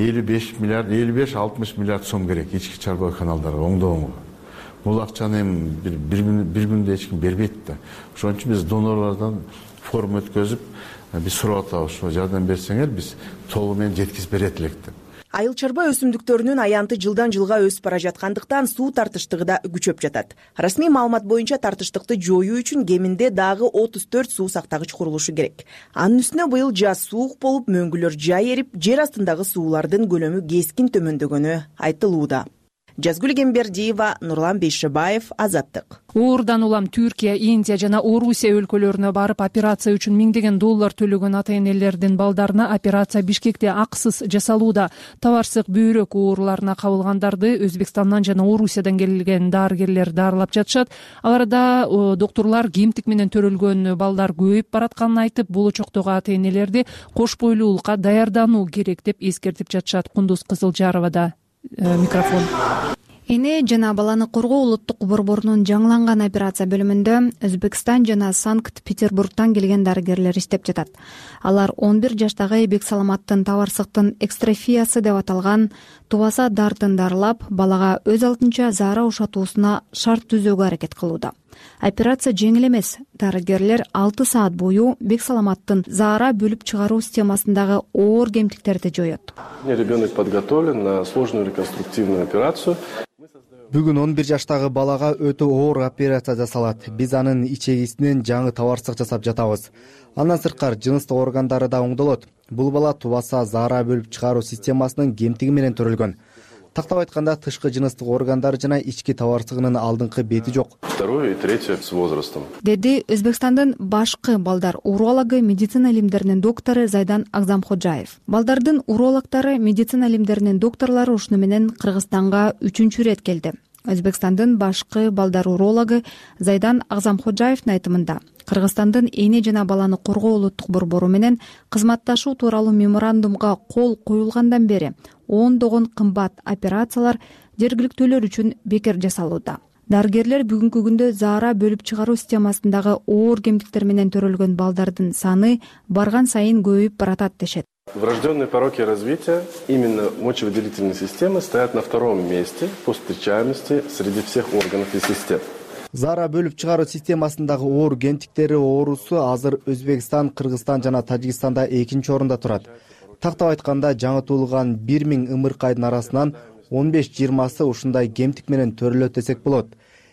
55-60 миллиард сом керек ички чарба каналдарга оңдоого. Бул акчаны эми бир күндө эч ким бербейт да. Ошон үчүн биз донорлордон форум өткөзүп, биз сурап атабыз, жардам берсеңер, биз толугу менен жеткизип берет элек деп. Айыл чарба өсүмдүктөрүнүн аянты жылдан жылга өсүп бара жаткандыктан суу тартыштыгы да күчөп жатат. Расмий маалымат боюнча тартыштыкты жоюу үчүн кеминде дагы 34 суу сактагыч курулушу керек. Анын үстүнө быйыл жаз суук болуп, мөңгүлөр жай эрип, жер астындагы суулардын көлөмү кескин төмөндөгөнү айтылууда. Жазгүл Гембердиева, Нурлан Бейшебаев, Азаттык. Уурдан улам Түркия, Индия жана Орусия өлкөлөрүнө барып операция үчүн миңдеген доллар төлөгөн ата-энелердин балдарына операция Бишкекте акысыз жасалууда. Табарсык бөйрөк ооруларына кабылгандарды Өзбекстандан жана Орусиядан келген дарыгерлер дарылап жатышат. Аларда доктурлар кемтик менен төрөлгөн балдар көбөйүп баратканын айтып, болочоктогу ата-энелерди кош бойлуулукка даярдануу керек деп эскертип жатышат. Кундуз Кызылжаровада микрофон. Эне жана баланы коргоо улуттук борборунун жаңыланган операция бөлүмүндө Өзбекстан жана Санкт-Петербургдан келген дарыгерлер иштеп жатат. Алар 11 жаштагы Бек Саламаттын табарсыктын экстрофиясы деп аталган тубаса дартын дарылап, балага өз алдынча заара ушатуусуна шарт түзүүгө аракет кылууда. Операция жеңил эмес. Дарыгерлер 6 саат бою Бек Саламаттын заара бөлүп чыгаруу системасындагы оор кемтиктерди жоет. Ребенок подготовлен на сложную реконструктивную операцию. Бүгүн 11 жаштагы балага өтө оор операция жасалат. Биз анын ичегисинен жаңы табарсык жасап жатабыз. Андан сырткары жыныстык органдары да оңдолот. Бул бала тубаса заара бөлүп чыгаруу системасынын кемтиги менен төрөлгөн. Тактап айтканда, тышкы жыныстык органдары жана ички табарсыгынын алдыңкы бети жок. Второе и третье с возрастом. Деди Өзбекстандын башкы балдар урологу, медицина илимдеринин доктору Зайдан Агзамходжаев. Балдардын урологдору, медицина илимдеринин докторлору ушуну менен Кыргызстанга 3-чү ирет келди. Өзбекстандын башкы балдар урологу Зайдан Агзамходжаевдин айтымында, Кыргызстандын эне жана баланы коргоо улуттук борбору менен кызматташуу тууралуу меморандумга кол коюлгандан бери ондогон кымбат операциялар жергиликтүүлөр үчүн бекер жасалууда. Дарыгерлер бүгүнкү күндө заара бөлүп чыгаруу системасындагы оор кемтиктер менен төрөлгөн балдардын саны барган сайын көбөйүп баратат дешет. Врожденные пороки развития именно мочевыделительной системы стоят на втором месте по встречаемости среди всех органов и систем. Заара бөлүп чыгаруу системасындагы оор кемтиктери оорусу азыр Өзбекстан, Кыргызстан жана Тажикстанда 2-нчи орунда турат. Тактап айтканда, жаңы туулган 1000 ымыркайдын арасынан 15-20сы ушундай кемтик менен төрөлөт десек болот.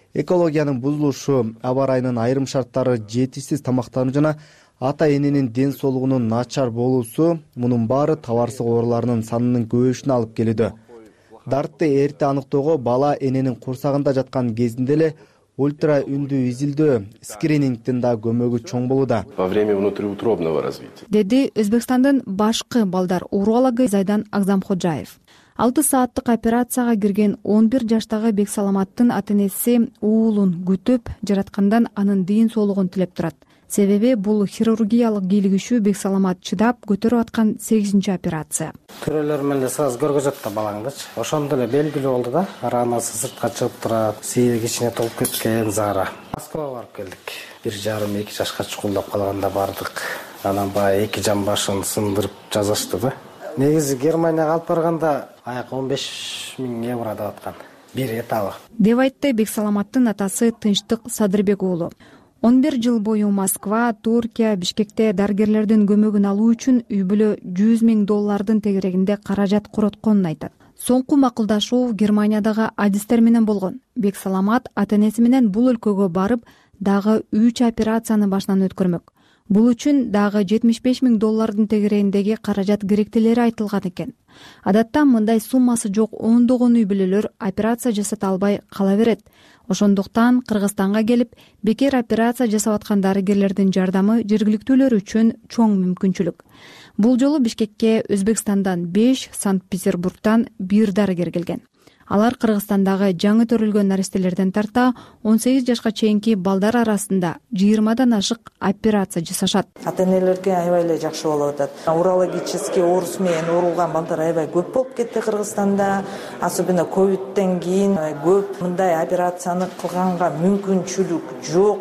экологиянын бузулушу, аба ырайынын айрым шарттары, жетишсиз тамактануу жана ата эненин ден соолугунун начар болуусу мунун баары табарсыз ооруларынын санынын көбөйүшүнө алып келүүдө. Дартты эрте аныктоого бала эненин курсагында жаткан кезинде эле ультра үндүү изилдөө скринингдин да көмөгү чоң болууда. Во время внутриутробного развития. Деди Өзбекстандын башкы балдар урологу Зайдан Агзамходжаев. 6 сааттык операцияга кирген 11 жаштагы Бексаламаттын ата-энеси уулун күтүп, жараткандан анын ден соолугун тилеп турат. Себеби бул хирургиялык кийлигишүү Бексаламат чыдап көтөрүп аткан 8-чи операция. Төрөлөр менен сразу көргөзөт да балаңдычы. Ошондо эле белгилүү болду да. Ранасы сыртка чыгып турат, сейди ичине толуп кеткен зара. Москвага барып келдик. 1,5-2 жашка чукулдап калганда бардык. Анан баягы 2 жан башын сындырып жазышты да. Негизи Германияга алып барганда аяк 15.000 евро деп аткан. Бир этабы. Деп айтты Бексаламаттын атасы Тынчтык Садырбек уулу. 11 жыл бою Москва, Туркия, Бишкекте дарыгерлердин көмөгүн алуу үчүн үй бүлө $100,000 тегерегинде каражат коротконун айтат. Соңку макулдашуу Германиядагы адистер менен болгон. Бексаламат ата-энеси менен бул өлкөгө барып, дагы 3 операцияны башынан өткөрмөк. Бул үчүн дагы $75,000 тегерегиндеги каражат керектелери айтылган экен. Адатта мындай суммасы жок ондогон үй бүлөлөр операция жасата албай кала берет. Ошондуктан Кыргызстанга келип, бекер операция жасап аткан дарыгерлердин жардамы жергиликтүүлөр үчүн чоң мүмкүнчүлүк. Бул жолу Бишкекке Өзбекстандан 5, Санкт-Петербургдан 1 дарыгер келген. Алар Кыргызстандагы жаңы төрөлгөн наристелерден тарта 18 жашка чейинки балдар арасында 20дан ашык операция жасашат. Ата-энелерге аябай эле жакшы болуп атат. Урологический оорус менен оорулган балдар аябай көп болуп кетти Кыргызстанда. Особенно ковидтен кийин көп мындай операцияны кылганга мүмкүнчүлүк жок.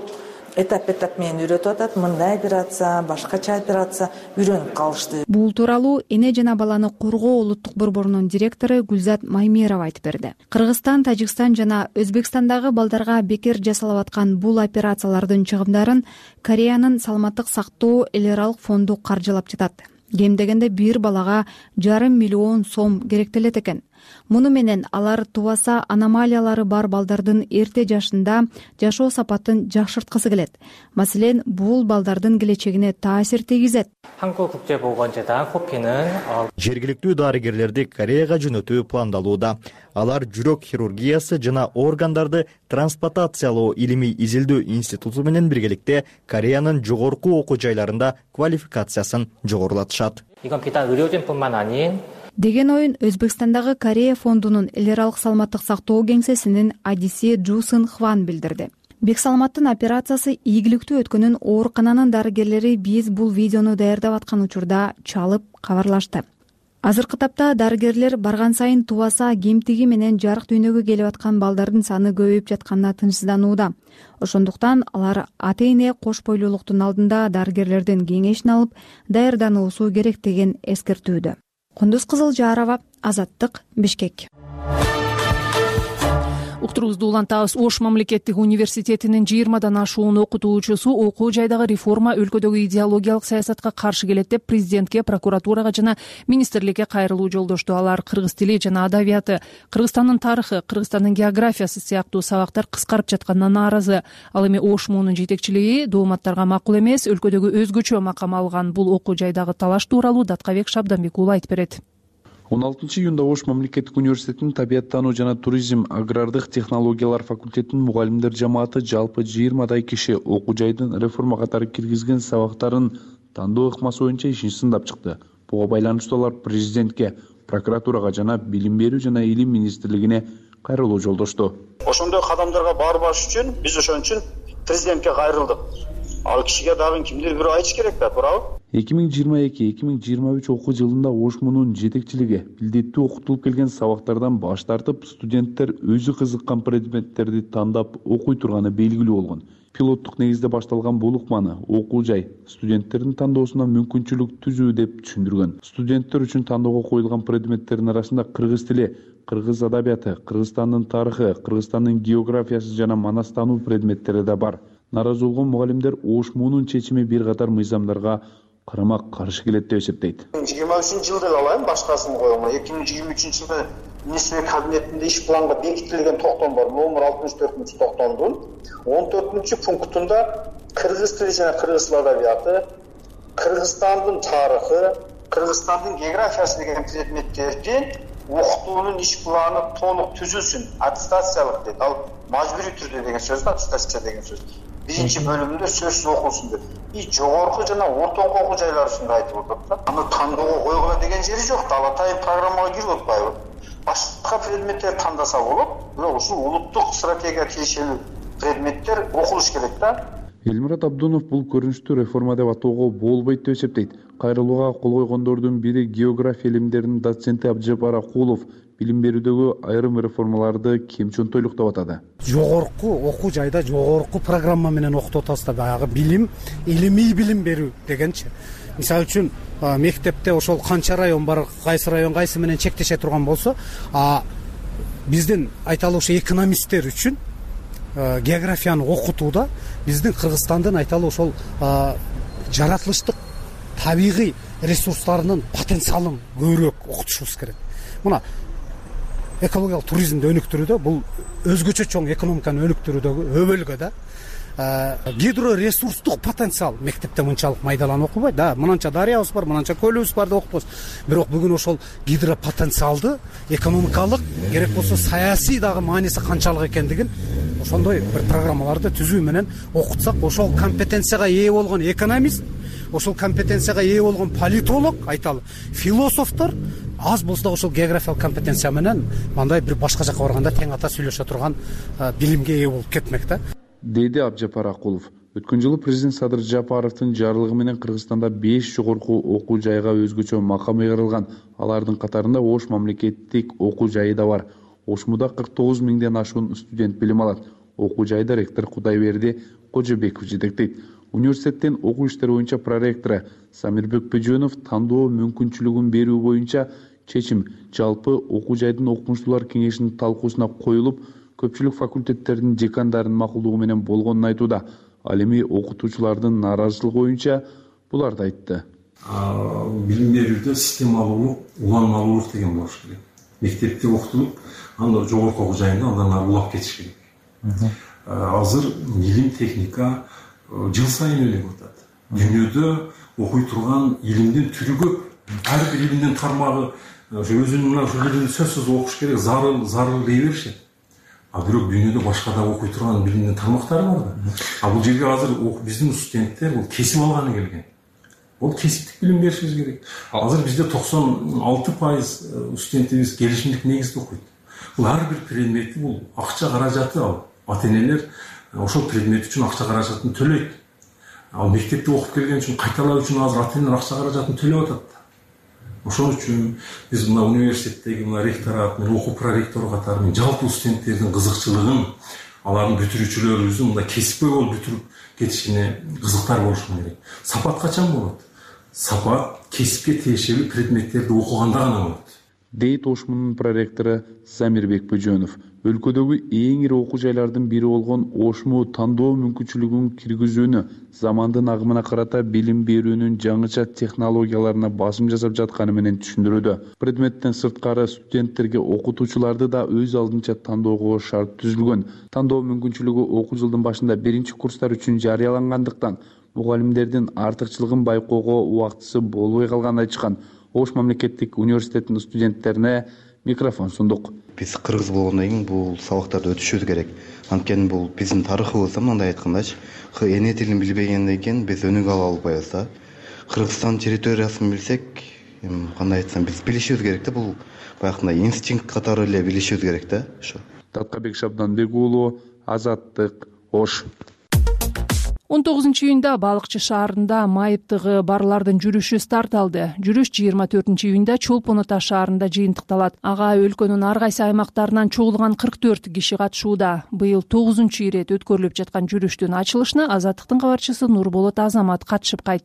Этап менен үйрөтүп атат. Мындай операция, башкача операция үйрөнүп калышты. Бул тууралуу Эне жана баланы коргоо улуттук борборунун директору Гүлзат Маймерова айтып берди. Кыргызстан, Тажикстан жана Өзбекстандагы балдарга бекер жасалып аткан бул операциялардын чыгымдарын Кореянын саламаттык сактоо эл аралык фонду каржылап жатат. Кем дегенде бир балага $500,000 керектелет экен. Муну менен алар тубаса аномалиялары бар балдардын эрте жашында жашоо сапатын жакшырткысы келет. Маселен, бул балдардын келечегине таасир тийгизет. Жергиликтүү дарыгерлерди Кореяга жөнөтүү пландалууда. Алар жүрөк хирургиясы жана органдарды трансплантациялоо илимий изилдөө институту менен биргеликте Кореянын жогорку окуу жайларында квалификациясын жогорулатышат. Деген оюн Өзбекстандагы Корея фондунун эл аралык саламаттык сактоо кеңсесинин адиси Жусын Хван билдирди. Бексаламаттын операциясы ийгиликтүү өткөнүн оорукананын дарыгерлери биз бул видеону даярдап аткан учурда чалып кабарлашты. Азыркы тапта дарыгерлер барган сайын тубаса кемтиги менен жарык дүйнөгө келип аткан балдардын саны көбөйүп жатканына тынчсызданууда. Ошондуктан алар ата-эне кош бойлуулуктун алдында дарыгерлердин кеңешин алып даярдануусу керек деген эскертүүдө. Кундуз Кызылжарова, Азаттык, Бишкек. Уктуруубузду улантабыз. Ош мамлекеттик университетинин 20дан ашуун окутуучусу окуу жайдагы реформа өлкөдөгү идеологиялык саясатка каршы келет деп президентке, прокуратурага жана министрликке кайрылуу жолдошту. Алар кыргыз тили жана адабияты, Кыргызстандын тарыхы, Кыргызстандын географиясы сыяктуу сабактар кыскарып жатканына нааразы. Ал эми Ош муунун жетекчилиги дооматтарга макул эмес, өлкөдөгү өзгөчө макам алган бул окуу жайдагы талаш тууралуу Даткабек Шабданбек уулу айтып берет. 16 июнда Ош мамлекеттик университетинин табияттануу жана туризм агрардык технологиялар факультетинин мугалимдер жамааты жалпы 20дай киши окуу жайдын реформа катары киргизген сабактарын тандоо ыкмасы боюнча ишин сындап чыкты. Буга байланыштуу алар президентке, прокуратурага жана билим берүү жана илим министрлигине кайрылуу жолдошту. Ошондой кадамдарга барбаш үчүн биз ошон үчүн президентке кайрылдык. Ал кишиге дагы кимдир бирөө айтыш керек да, туурабы? 2022-2023 окуу жылында Ош муунун жетекчилиги билдеттүү окутулуп келген сабактардан баш тартып, студенттер өзү кызыккан предметтерди тандап окуй турганы белгилүү болгон. Пилоттук негизде башталган бул ыкманы окуу жай студенттердин тандоосуна мүмкүнчүлүк түзүү деп түшүндүргөн. Студенттер үчүн тандоого коюлган предметтердин арасында кыргыз тили, кыргыз адабияты, Кыргызстандын тарыхы, Кыргызстандын географиясы жана манастануу предметтери да бар. Наразы болгон мугалимдер Ош муунун чечими бир катар мыйзамдарга карама каршы келет деп эсептейт. 23 жылды алайын, башкасын коелу. 2023 жылы Министрлер кабинетинде иш планга бекитилген токтом бар. Номер 64 токтомдун 14 пунктунда кыргыз тили жана кыргыз адабияты, Кыргызстандын тарыхы, Кыргызстандын географиясы деген предметтердин окутуунун иш планы толук түзүлсүн, аттестациялык дейт. Ал мажбурий түрдө деген сөз да, аттестация деген сөз. Биринчи бөлүмүндө сөзсүз окулсун деп. Жогорку жана ортоңку окуу жайлар ушундай айтып атат. Аны тандоого койгула деген жери жок. Алатай программага кирип атпайбы? Башка предметтер тандаса болот, бирок ушул улуттук стратегия тиешелүү предметтер окулуш керек да. Элмират Абдунов бул көрүнүштү реформа деп атоого болбойт деп эсептейт. Кайрылууга кол койгондордун бири география илимдеринин доценти Абжапар Акулов билим берүүдөгү айрым реформаларды кемчүнтөйлүктөп атады. Жогорку окуу жайда жогорку программа менен окутуп атабыз да, баягы билим, илимий билим берүү дегенчи. Мисалы үчүн мектепте ошол канча район бар, район кайсы менен чектеше турган болсо, биздин айталы ошо экономисттер үчүн географияны окутууда биздин Кыргызстандын айталы ошол жаратылыштык табигый ресурстарынын потенциалын көбүрөөк окутушубуз керек. Мына экологиялык туризмди өнүктүрүүдө бул өзгөчө чоң экономиканы өнүктүрүүдөгү өбөлгө да гидроресурстук потенциал мектепте мынчалык майдаланып окубайт. Да, мынанча дарыябыз бар, мынанча көлүбүз бар деп окутабыз. Бирок бүгүн ошол гидропотенциалды экономикалык, керек болсо саясий дагы мааниси канчалык экендигин ошондой бир программаларды түзүү менен окутсак, ошол компетенцияга ээ болгон экономист, ошол компетенцияга ээ болгон политолог, айталы философтор аз болсо да ошол географиялык компетенция менен мындай бир башка жака барганда тең ата сүйлөшө турган билимге ээ болуп кетмек да. Деди Абжапар Акулов. Өткөн жылы президент Садыр Жапаровдун жарлыгы менен Кыргызстанда 5 жогорку окуу жайга өзгөчө макам ыйгарылган. Алардын катарында Ош мамлекеттик окуу жайы да бар. Ошмуда 49 миңден ашуун студент билим алат. Окуу жайда ректор Кудайберди Кожобеков жетектейт. Университеттин окуу иштери боюнча проректору Самирбек Бөжөнов тандоо мүмкүнчүлүгүн берүү боюнча чечим жалпы окуу жайдын окумуштуулар кеңешинин талкуусуна коюлуп, көпчүлүк факультеттердин декандарынын макулдугу менен болгонун айтууда. Ал эми окутуучулардын нааразычылыгы боюнча буларды айтты. Билим берүүдө системалуулук, уланмалуулук деген болуш керек. Мектепте окутулуп, анда жогорку окуу жайында андан ары улап кетиш керек. Азыр илим техника жыл сайын өнүгүп атат. Дүйнөдө окуй турган илимдин түрү көп. Ар бир илимдин тармагы өзүнүн мына ушул билимди сөзсүз окуш керек, зарыл дей беришет. Бирок дүйнөдө башка да окуй турган билимдин тармактары бар да. Бул жерге азыр биздин студенттер бул кесип алганы келген. Ол кесиптик билим беришибиз керек. Азыр бизде 96% студентибиз келишимдик негизде окуйт. Бул ар бир предметти бул акча каражаты ал. Ата-энелер ошол предмет үчүн акча каражатын төлөйт. Ал мектепте окуп келген үчүн кайталоо үчүн азыр ата-энелер акча каражатын төлөп атат. Ошол үчүн биз мына университеттеги мына ректорат менен окуу проректору катары менен жалпы студенттердин кызыкчылыгын, алардын бүтүрүүчүлөрүбүздүн мына кесипкөй болуп бүтүрүп кетишине кызыктар болушу керек. Сапат качан болот? Сапат кесипке тиешелүү предметтерди окуганда гана болот. Дейт Ошмунун проректору Самирбек Бөжөнов. Өлкөдөгү эң ири окуу жайлардын бири болгон Ошму тандоо мүмкүнчүлүгүн киргизүүнү, замандын агымына карата билим берүүнүн жаңыча технологияларына басым жасап жатканы менен түшүндүрүүдө. Предметтен сырткары студенттерге окутуучуларды да өз алдынча тандоого шарт түзүлгөн. Тандоо мүмкүнчүлүгү окуу жылдын башында биринчи курстар үчүн жарыялангандыктан мугалимдердин артыкчылыгын байкоого убактысы болбой калганын айтышкан. Ош мамлекеттик университетинин студенттерине микрофон сундук. Биз кыргыз болгондон кийин бул сабактарды өтүшүбүз керек. Анткени бул биздин тарыхыбыз, мындай айткандачы, эне тилин билбегенден кийин биз өнүгө ала албайбыз да. Кыргызстан территориясын билсек, кандай айтсам, биз билишибиз керек да, бул баягындай инстинкт катары эле билишибиз керек да, ошо. Таткабек Шабданбек уулу, Азаттык, Ош. 19-июнда Балыкчы шаарында майыптыгы барлардын жүрүшү старт алды. Жүрүш 24-июнда Чолпон Ата шаарында жыйынтыкталат. Ага өлкөнүн ар кайсы аймактарынан чогулган 44 киши катышууда. Быйыл 9-ирет өткөрүлүп жаткан жүрүштүн ачылышына Азаттыктын кабарчысы Нурболот Азамат катышып кайтты.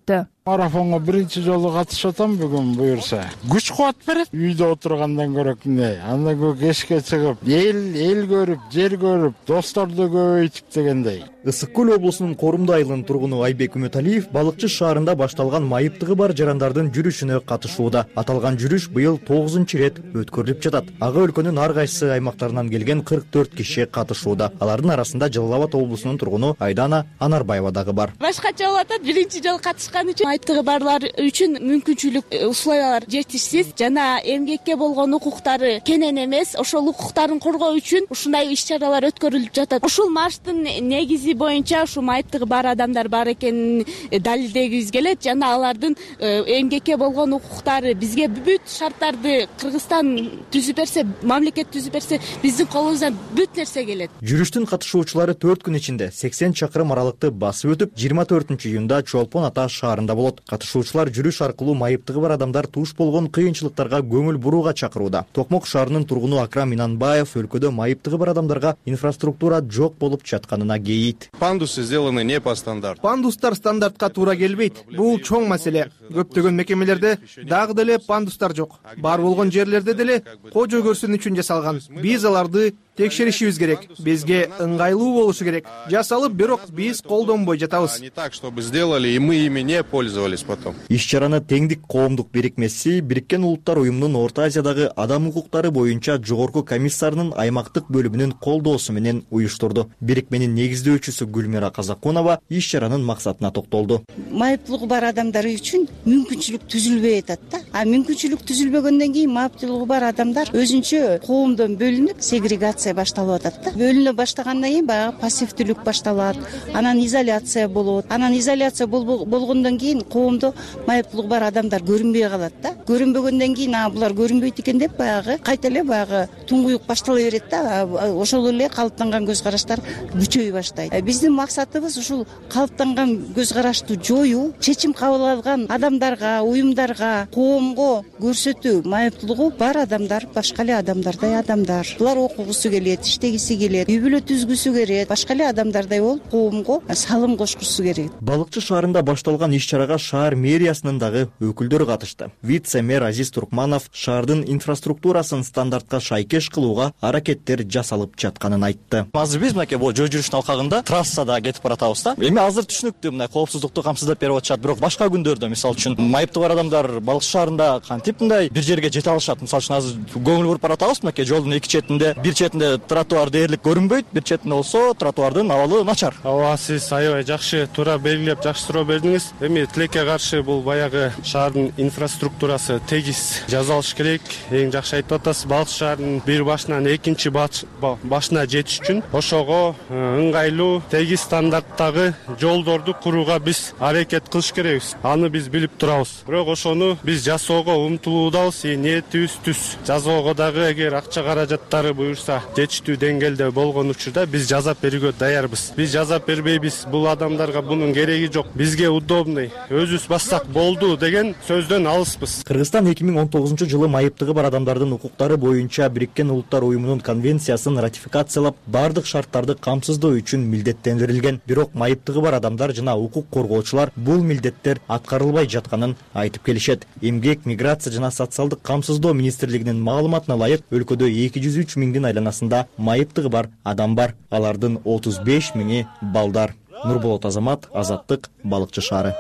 Марафонго биринчи жолу катышып атам бүгүн буюрса. Күч кубат берет. Үйдө отургандан көрө эмне? Андан көк эшикке чыгып, эл көрүп, жер көрүп, досторду көбөйтүп дегендей. Ысык Көл облусунун Корумду айылынын тургуну Айбек Үмөталиев Балыкчы шаарында башталган майыптыгы бар жарандардын жүрүшүнө катышууда. Аталган жүрүш быйыл 9-чу ирет өткөрүлүп жатат. Ага өлкөнүн ар кайсы аймактарынан келген 44 киши катышууда. Алардын арасында Жалал Абад облусунун тургуну Айдана Анарбаева дагы бар. Башкача болуп атат. Биринчи жолу катышкан үчүн майыптыгы барлар үчүн мүмкүнчүлүк условиялар жетишсиз жана эмгекке болгон укуктары кенен эмес. Ошол укуктарын коргоо үчүн ушундай иш-чаралар өткөрүлүп жатат. Ушул марштын негизи боюнча ушу майыптыгы бар адамдар бар экенин далилдегибиз келет жана алардын эмгекке болгон укуктары бизге бүт шарттарды Кыргызстан түзүп берсе, мамлекет түзүп берсе, биздин колубуздан бүт нерсе келет. Жүрүштүн катышуучулары 4 күн ичинде 80 чакырым аралыкты басып өтүп, 24-июнда Чолпон Ата шаарында болот. Катышуучулар жүрүш аркылуу майыптыгы бар адамдар туш болгон кыйынчылыктарга көңүл бурууга чакырууда. Токмок шаарынын тургуну Акрам Инанбаев өлкөдө майыптыгы бар адамдарга инфраструктура жок болуп жатканына кейийт. Пандусы сделаны не по стандарту. Пандустар стандартка туура келбейт. Бул чоң маселе. Көптөгөн мекемелерде дагы деле пандустар жок. Бар болгон жерлерде деле кожо көрсүн үчүн жасалган. Биз аларды текшеришибиз керек. Бизге ыңгайлуу болушу керек. Жасалып, бирок биз колдонбой жатабыз. Не так, чтобы сделали, и мы ими не пользовались потом. Иш-чараны Теңдик коомдук бирикмеси Бириккен Улуттар уюмунун Орто Азиядагы адам укуктары боюнча жогорку комиссарынын аймактык бөлүмүнүн колдоосу менен уюштурду. Бирикменин негиздөөчүсү Гүлмира Казакунова иш-чаранын максатына токтолду. Майыптуулугу бар адамдар үчүн мүмкүнчүлүк түзүлбөй атат да. Мүмкүнчүлүк түзүлбөгөндөн кийин майыптуулугу бар адамдар өзүнчө коомдон бөлүнүп, сегрегация башталып атат да. Бөлүнө баштагандан кийин баягы пассивдүүлүк башталат, анан изоляция болот. Анан изоляция болгондон кийин коомдо майыптуулугу бар адамдар көрүнбөй калат да. Көрүнбөгөндөн кийин булар көрүнбөйт экен деп баягы кайта эле баягы туңгуюк баштала берет да. Ошол эле калыптанган көз караштар күчөй баштайт. Биздин максатыбыз ушул калыптанган көз карашты жоюу, чечим кабыл алган адамдарга, уюмдарга, коомго көрсөтүү. Майыптуулугу бар адамдар башка эле адамдардай адамдар. Булар окугусу келет, иштегиси келет, үй бүлө түзгүсү келет, башка эле адамдардай болуп коомго салым кошкусу керек. Балыкчы шаарында башталган иш-чарага шаар мэриясынын дагы өкүлдөрү катышты. Вице-мэр Азиз Туркманов шаардын инфраструктурасын стандартка шайкеш кылууга аракеттер жасалып жатканын айтты. Азыр биз мынакей бул жол жүрүштүн алкагында трассада кетип баратабыз да. Эми азыр түшүнүктүү мындай коопсуздукту камсыздап берип атышат, бирок башка күндөрдө мисалы үчүн майыптыгы бар адамдар Балыкчы шаарында кантип мындай бир жерге жете алышат? Мисалы үчүн азыр көңүл буруп баратабыз, мынакей жолдун эки четинде, бир четинде тротуар дээрлик көрүнбөйт, бир четинде болсо тротуардын абалы начар. Ооба, сиз аябай жакшы туура белгилеп, жакшы суроо бердиңиз. Эми тилекке каршы бул баягы шаардын инфраструктурасы тегиз жасалыш керек. Эң жакшы айтып атасыз, Балыкчы шаарынын бир башынан экинчи башына жетиш үчүн ошого ыңгайлуу, тегиз стандарттагы жолдорду курууга биз аракет кылыш керекбиз. Аны биз билип турабыз. Бирок ошону биз жасоого умтулуудабыз. Ниетибиз түз. Жасоого дагы эгер акча каражаттары буюрса, жетиштүү деңгээлде болгон учурда биз жасап берүүгө даярбыз. Биз жасап бербейбиз. Бул адамдарга бунун кереги жок. Бизге удобный, өзүбүз бассак болду деген сөздөн алыспыз. Кыргызстан 2019-жылы майыптыгы бар адамдардын укуктары боюнча Бириккен Улуттар уюмунун конвенциясын ратификациялап, бардык шарттарды камсыздоо үчүн милдеттендирилген. Бирок майыптыгы бар адамдар жана укук коргоочулар бул милдеттер аткарылбай жатканын айтып келишет. Эмгек, миграция жана социалдык камсыздоо министрлигинин маалыматына ылайык, өлкөдө 203 миңдин айланасында майыптыгы бар адам бар. Алардын 35 миңи балдар. Нурболот Азамат, Азаттык, Балыкчы шаары.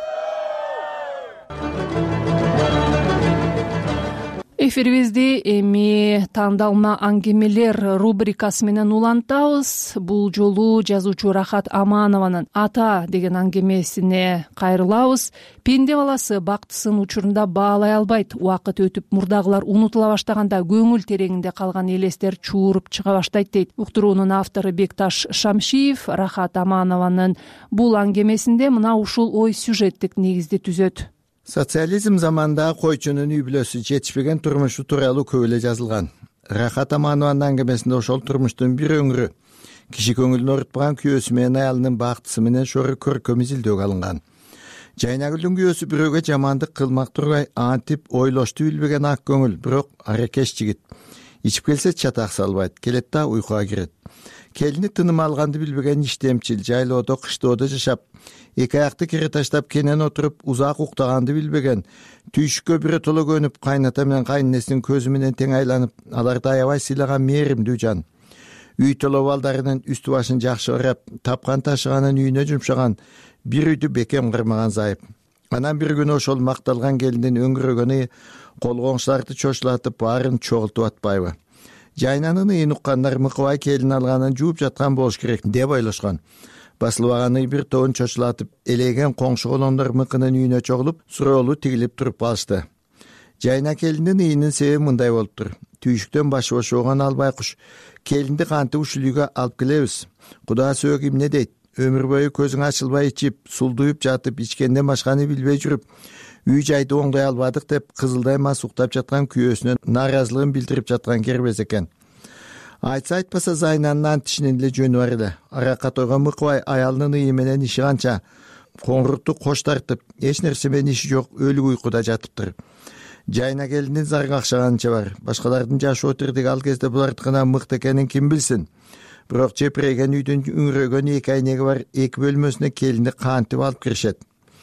Эфирибизди эми тандалма аңгемелер рубрикасы менен улантабыз. Бул жолу жазуучу Рахат Аманованын Ата деген аңгемесине кайрылабыз. Пенде баласы бактысын учурунда баалай албайт. Убакыт өтүп мурдагылар унутула баштаганда көңүл тереңинде калган элестер чууруп чыга баштайт дейт. Уктуруунун автору Бекташ Шамшиев Рахат Аманованын бул аңгемесинде мына ушул ой сюжеттик негизди түзөт. Социализм заманында койчунун үй бүлөсү жетишпеген турмушу тууралуу көп эле жазылган. Рахат Аманованын аңгемесинде ошол турмуштун бир өңүрү киши көңүлүн орутпаган күйөөсү менен аялынын бактысы менен шору көркөм изилдөөгө алынган. Жайнагүлдүн күйөөсү бирөөгө жамандык кылмак турбай антип ойлошту билбеген ак көңүл, бирок аракеш жигит. Ичип келсе чатак салбайт, келет да уйкуга кирет. келини тыным алганды билбеген иштемчил жайлоодо кыштоодо жашап, эки аякты кере таштап кенен отуруп узак уктаганды билбеген, түйшүккө биротоло көнүп кайната менен кайненесинин көзү менен тең айланып, аларды аябай сыйлаган мээримдүү жан. Үй толо балдарынын үстү башын жакшы ырап, тапкан ташыганын үйүнө жумшаган, бир үйдү бекем кырмаган зайып. Анан бир күнү ошол макталган келиндин өңгүрөгөнү колгоңчуларды чочулатып баарын чогултуп атпайбы? Жайнанын ыйын уккандар Мыкыбай келин алганын жууп жаткан болуш керек деп ойлошкон. Басылбаганы бир тобун чочулатып, элеген коңшу колондор Мыкынын үйүнө чогулуп, суроолуу тигилип туруп калышты. Жайна келиндин ыйынын себеби мындай болуптур. Түйшүктөн башы бош болгон ал байкуш келинди кантип ушул үйгө алып келебиз? Куда сөөк эмне дейт? Өмүр бою көзүң ачылбай ичип, сулдуюп жатып, ичкенден башканы билбей жүрүп, үй жайды оңдой албадык деп кызылдай мас уктап жаткан күйөөсүнө нааразылыгын билдирип жаткан кербез экен. Айтса айтпаса Зайнанын антишинин эле жөнү бар эле. Аракка тойгон Мыкыбай аялынын ыйы менен иши канча коңурукту кош тартып, эч нерсе менен иши жок, өлүк уйкуда жатыптыр. Жайна келиндин зар какшаганча бар. Башкалардын жашоо тирдиги ал кезде булардыкынан мыкты экенин ким билсин? Бирок жепирейген үйдүн үңүрөгөн эки айнеги бар эки бөлмөсүнө келинди кантип алып киришет?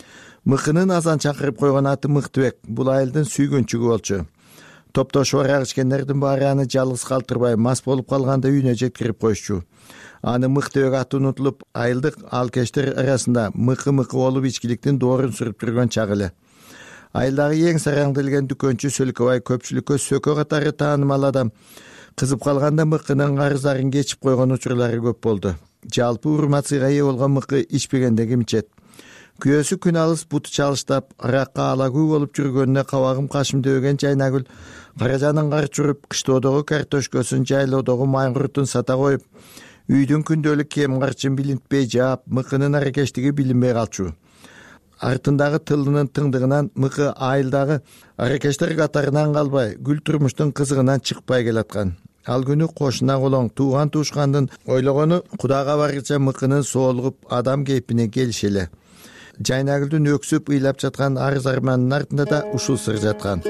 Мыкынын азан чакырып койгон аты Мыктыбек. Бул айылдын сүйгүнчүгү болчу. Топтошу бар ичкендердин баары аны жалгыз калтырбай, мас болуп калганда үйүнө жеткирип коюшчу. Аны Мыктыбек аты унутулуп, айылдык алкештер арасында мыкы болуп ичкиликтин доорун сүрүп жүргөн чагы эле. Айылдагы эң сараң делген дүкөнчү Сөлкөбай көпчүлүккө сөкө катары таанымал адам. Кызып калганда Мыкынын карыздарын кечип койгон учурлары көп болду. Жалпы урмат-сыйга ээ болгон Мыкы ичпегенде ким ичет? Күйөөсү күн алыс буту чалыштап, аракка алагүй болуп жүргөнүнө кабагым кашым дебеген Жайнагүл Каражанын кар чуруп, кыштоодогу картошкөсүн, жайлоодогу майгуртун сата коюп, үйдүн күндөлүк кем карчын билинтпей жаап, Мыкынын аракештиги билинбей калчу. Артындагы тылынын тыңдыгынан Мыкы айылдагы аракештер катарынан калбай, гүл турмуштун кызыгынан чыкпай келаткан. Ал күнү кошуна колоң тууган туушкандын ойлогону Кудайга баргыча Мыкынын соолугуп адам кейпине келиши эле. Жайнагүлдүн өксүп ыйлап жаткан арыз арманынын артында да ушул сыр жаткан.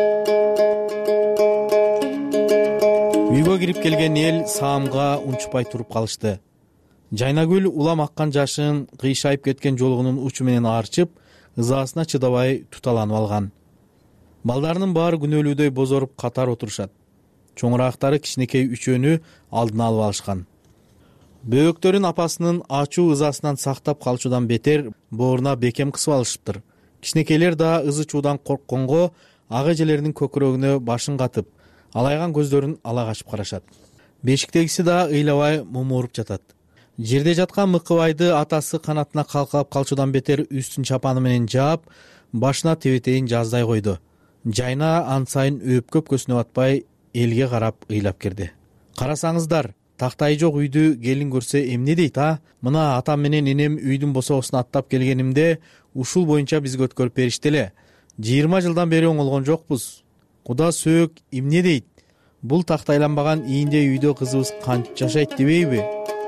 Үйгө кирип келген эл саамга унчпай туруп калышты. Жайнагүл улам аккан жашын кыйшайып кеткен жолугунун учу менен арчып, ызаасына чыдабай туталанып алган. Балдарынын баары күнөөлүүдөй бозоруп катар отурушат. Чоңураактары кичинекей үчөөнү алдына алып алышкан. Бөөктөрүн апасынын ачуу ызасынан сактап калчудан бетер бооруна бекем кысып алышыптыр. Кичинекейлер да ызы чуудан коркконго ак эжелеринин көкүрөгүнө башын катып, алайган көздөрүн ала качып карашат. Бешиктегиси да ыйлабай мумуруп жатат. Жерде жаткан Мыкыбайды атасы канатына калкалап калчудан бетер үстүн чапаны менен жаап, башына тебетейин жаздай койду. Жайна ан сайын өпкөп көзүнө батпай элге карап ыйлап кирди. Карасаңыздар, тактайы жок үйдү келин көрсө эмне дейт, а? Мына атам менен энем үйдүн босоосун аттап келгенимде ушул боюнча бизге өткөрүп беришти эле. 20 жылдан бери оңолгон жокпуз. Куда сөөк эмне дейт? Бул тактайланбаган ийинде үйдө кызыбыз кантип жашайт дебейби?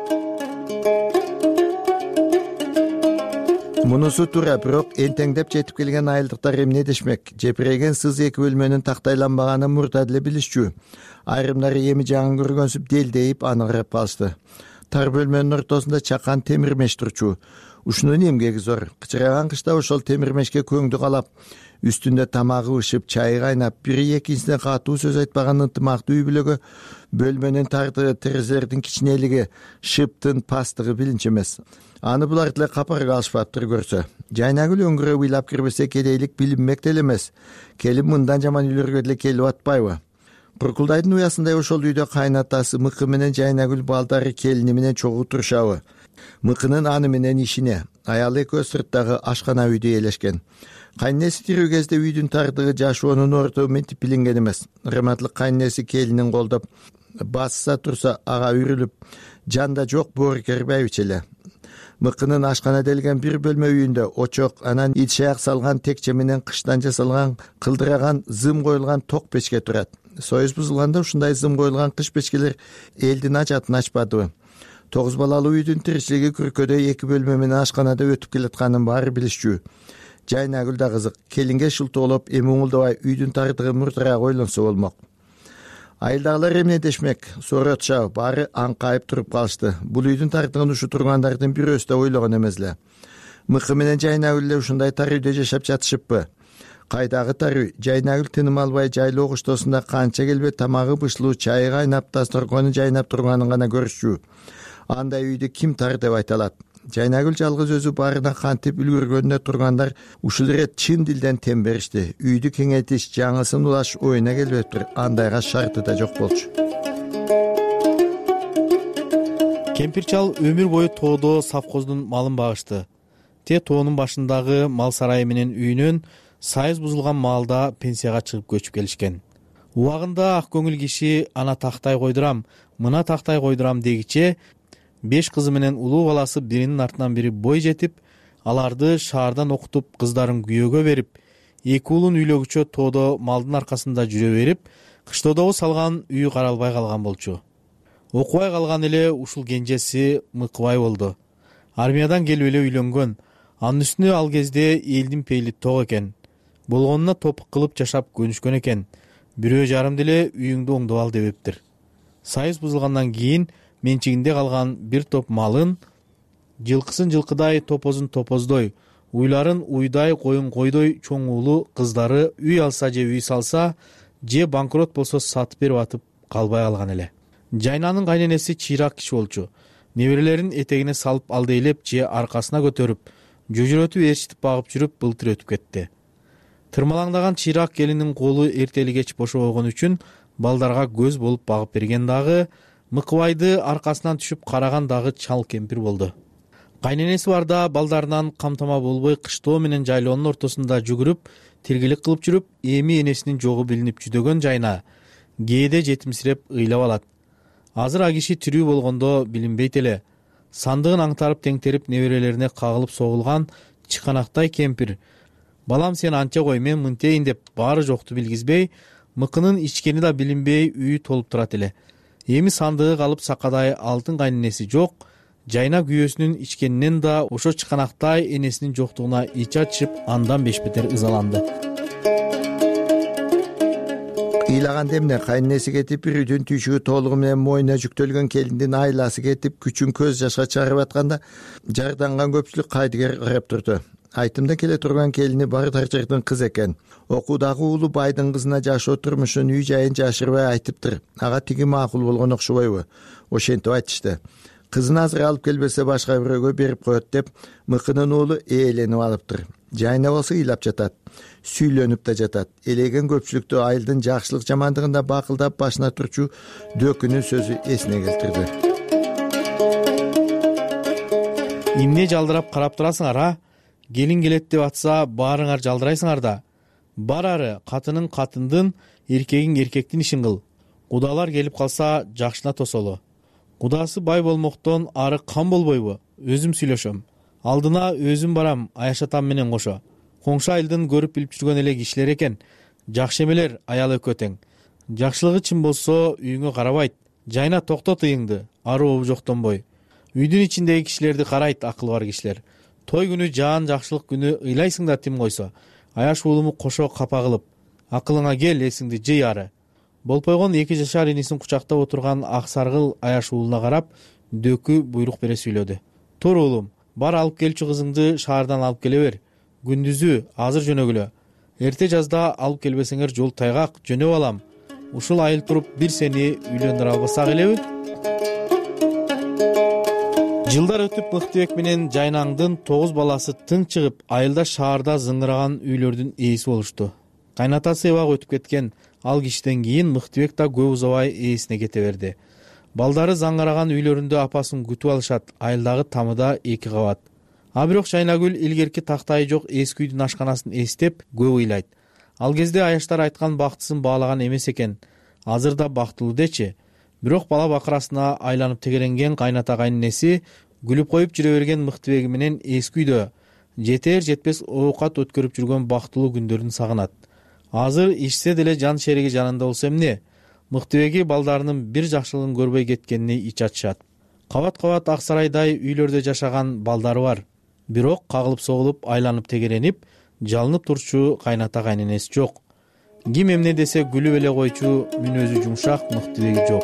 Мунусу туура, бирок энтеңдеп жетип келген айылдыктар эмне дешмек? Жепирейген сыз эки бөлмөнүн тактайланбаганын мурда деле билишчү. Айрымдары эми жаңы көргөнсүп делдейип аны карап калышты. Тар бөлмөнүн ортосунда чакан темир меш турчу. Ушунун эмгеги зор. Кычыраган кышта ошол темир мешке көңдү калап, үстүндө тамагы ышып, чайы кайнап, бири экинчисине катуу сөз айтпаган ынтымактуу үй бүлөгө бөлмөнүн тардыгы, терезелердин кичинелиги, шыптын пастыгы билинчү эмес. Аны булар деле капарга алышпаптыр көрсө. Жайнагүл өңгүрөп ыйлап кирбесе кедейлик билинмек деле эмес. Келип мындан жаман үйлөргө деле келип атпайбы? Куркулдайдын уясындай ошол үйдө кайнатасы Мыкы менен Жайнагүл балдары келини менен чогуу турушабы? Мыкынын аны менен ишине, аялы экөө сырттагы ашкана үйдө ээлешкен. Кайнеси тирүү кезде үйдүн тардыгы жашоонун орто мынтип билинген эмес. Ырматтылык кайнеси келинин колдоп басса турса ага үрүлүп, жанда жок боору кербейбичи эле. Мыкынын ашкана делген бир бөлмө үйүндө очок, анан ит шаяк салган текче менен кыштан жасалган кылдыраган зым коюлган ток печке турат. Союз бузулганда ушундай зым коюлган кыш печкелер элдин ажатын ачпадыбы? 9 балалуу үйдүн тиричилиги күркөдө 2 бөлмө менен ашканада өтүп келатканын баары билишчү. Жайнагүл да кызык. Келинге шылтоолоп, эми оңулдабай үйдүн тардыгы мурдараак ойлонсо болмок. айылдагылар эмне дешмек, сооротчу баары аңкайып туруп калышты. Бул үйдүн тартыгын ушу тургандардын бирөөсү да ойлогон эмес эле. Мыкы менен Жайнагүл эле ушундай тар үйдө жашап жатышыппы? Кайдагы тар үй? Жайнагүл тыным албай жайлоо коштосунда канча келбе тамагы бышылуу чайы кайнап, дасторкону жайнап турганын гана көрүшчү. Андай үйдү ким тар деп айта алат? Жайнагүл жалгыз өзү баарына кантип үлгүргөнүнө тургандар ушул ирет чын дилден тем беришти. Үйдү кеңейтиш, жаңысын улаш оюна келбептир. Андайга шарты да жок болчу. Кемпир чал өмүр бою тоодо совхоздун малын багышты. Те тоонун башындагы мал сарайы менен үйүнөн сайыз бузулган маалда пенсияга чыгып көчүп келишкен. Убагында ак көңүл киши ана тактай койдурам, мына тактай койдурам дегиче 5 кызы менен улуу баласы биринин артынан бири бой жетип, аларды шаардан окутуп, кыздарын күйөөгө берип, 2 уулун үйлөгүчө тоодо малдын аркасында жүрө берип, кыштоодогу салган үйү каралбай калган болчу. Окубай калган эле ушул кенжеси Мыкыбай болду. Армиядан келип эле үйлөнгөн. Анын үстүнө ал кезде элдин пейли ток экен. Болгонуна топук кылып жашап көнүшкөн экен. Бирөө жарым деле үйүңдү оңдоп ал дебептир. Сайыз бузулгандан кийин менчигинде калган бир топ малын, жылкысын жылкыдай, топозун топоздой, уйларын уйдай, коюн койдой чоң уулу кыздары үй алса же үй салса, же банкрот болсо сатып берип атып калбай алган эле. Жайнанын кайненеси чыйрак киши болчу. Неберелерин этегине салып алдейлеп же аркасына көтөрүп, жөжөрөтүп ээрчитип багып жүрүп былтыр өтүп кетти. Тырмалаңдаган чыйрак келинин колу эртели кеч бошобогон үчүн балдарга көз болуп багып берген дагы, Мыкыбайды аркасынан түшүп караган дагы чал кемпир болду. Кайненеси барда балдарынан камтама болбой кыштоо менен жайлоонун ортосунда жүгүрүп, тиргилик кылып жүрүп, эми энесинин жогу билинип жүдөгөн Жайна кээде жетимсиреп ыйлап алат. Азыр а киши тирүү болгондо билинбейт эле. Сандыгын аңтарып теңтерип неберелерине кагылып согулган чыканактай кемпир. Балам сен анча кой, мен мынтейин деп баары жокту билгизбей, мыкынын ичкени да билинбей үйү толуп турат эле. Эми сандыгы калып сакадай алтын кайненеси жок, Жайна күйөөсүнүн ичкенинен да ошо чыканактай энесинин жоктугуна ич ачышып, андан бешбетер ызаланды. Ыйлаган демне кайненеси кетип, бир үйдүн түйшүгү толугу менен моюна жүктөлгөн келиндин айласы кетип, күчүн көз жашка чыгарып атканда, жарданган көпчүлүк кайдыгер карап турду. Айтымда келе турган келини бары тарчактын кыз экен. Окуудагы уулу байдын кызына жашоо турмушун, үй жайын жашырбай айтыптыр. Ага тиги макул болгон окшобойбу? Ошентип айтышты. Кызын азыр алып келбесе башка бирөөгө берип коет деп, Мыкынын уулу ээленип алыптыр. Жайна болсо ыйлап жатат, сүйлөнүп да жатат. Элеген көпчүлүктү айылдын жакшылык жамандыгында бакылдап башына турчу дөкүнүн сөзү эсине келтирди. Эмне жалдырап карап турасыңар, а? Келин келет деп атса, баарыңар жалдырайсыңар да. Бар ары, катынын катындын, эркегиң эркектин ишин кыл. Кудалар келип калса, жакшына тосолу. Кудасы бай болмоктон ары кам болбойбу? Өзүм сүйлөшөм. Алдына өзүм барам, Аяшатам менен кошо. Коңшу айылдын көрүп билип жүргөн эле кишилер экен. Жакшы эмелер, аял экөө тең. Жакшылыгы чын болсо үйүңө карабайт. Жайна токтот ыйыңды, ары обу жоктонбой. Үйдүн ичиндеги кишилерди карайт акыл бар кишилер. Той күнү, жаан жакшылык күнү ыйлайсың да тим койсо. Аяш уулуму кошо капа кылып, акылыңа кел, эсиңди жый ары. Болпойгон 2 жашар инисин кучактап отурган ак саргыл Аяш уулуна карап, дөкү буйрук бере сүйлөдү. Тур уулум, бар алып келчү кызыңды шаардан алып келе бер. Күндүзү азыр жөнөгүлө. Эрте жазда алып келбесеңер жол тайгак, жөнөп алам. Ушул айыл туруп бир сени үйлөндүрө албасак элеби? Жылдар өтүп Мыктыбек менен Жайнаңдын 9 баласы тың чыгып, айылда шаарда зыңгыраган үйлөрдүн ээси болушту. Кайнатасы эбак өтүп кеткен ал кишиден кийин Мыктыбек да көп узабай ээсине кете берди. Балдары заңгыраган үйлөрүндө апасын күтүп алышат, айылдагы тамыда 2 кабат. А бирок Жайнагүл илгерки тактайы жок эски үйдүн ашканасын эстеп көп ыйлайт. Ал кезде Аяштар айткан бактысын баалаган эмес экен. Азыр да бактылуу дечи. Бирок бала бакырасына айланып тегеренген кайната кайненеси күлүп коюп жүрө берген Мыктыбеги менен эски үйдө жетер жетпес оокат өткөрүп жүргөн бактылуу күндөрүн сагынат. Азыр ичсе деле жан шериги жанында болсо эмне? Мыктыбеги балдарынын бир жакшылыгын көрбөй кеткенине ич ачышат. Кабат-кабат ак сарайдай үйлөрдө жашаган балдары бар. Бирок кагылып согулуп, айланып тегеренип, жалынып турчу кайната кайненеси жок. ким эмне десе күлүп эле койчу, мүнөзү жумшак, мыктылыгы жок.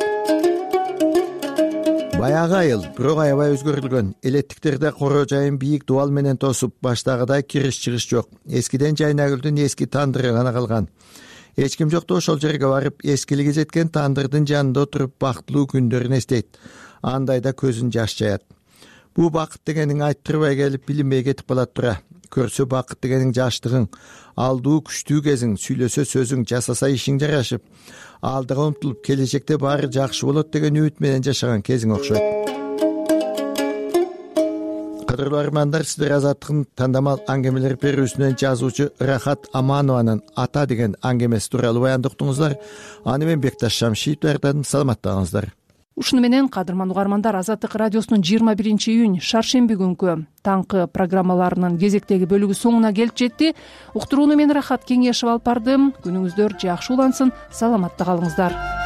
Баягы айыл бирок аябай өзгөрүлгөн. Элеттиктерде коро жайын бийик дубал менен тосуп, баштагыдай кириш чыгыш жок. Эскиден Жайнагүлдүн эски тандыры гана калган. Эч ким жокто ошол жерге барып, эскилиги жеткен тандырдын жанында отуруп бактылуу күндөрүн эстейт. Андайда көзүн жаш жаят. Бул бакыт дегениң айттырбай келип билинбей кетип калат тура. Көрсө бакыт дегениң жаштыгың, алдуу күчтүү кезиң, сүйлөсө сөзүң, жасаса ишиң жарашып, алдыга умтулуп келечекте баары жакшы болот деген үмүт менен жашаган кезиң окшойт. Кадырлуу армандар, сиздер Азаттыктын тандамал аңгемелер берүүсүнөн жазуучу Рахат Аманованын Ата деген аңгемеси тууралуу баянды уктуңуздар. Аны мен Бекташ Шамшиев даярдадым. Саламаттыгыңыздар. Ушуну менен кадырман угармандар, Азаттык радиосунун 21-июнь шаршемби күнкү таңкы программаларынын кезектеги бөлүгү соңуна келип жетти. Уктурууну мен Рахат Кеңешев алып бардым. Күнүңүздөр жакшы улансын, саламатта калыңыздар.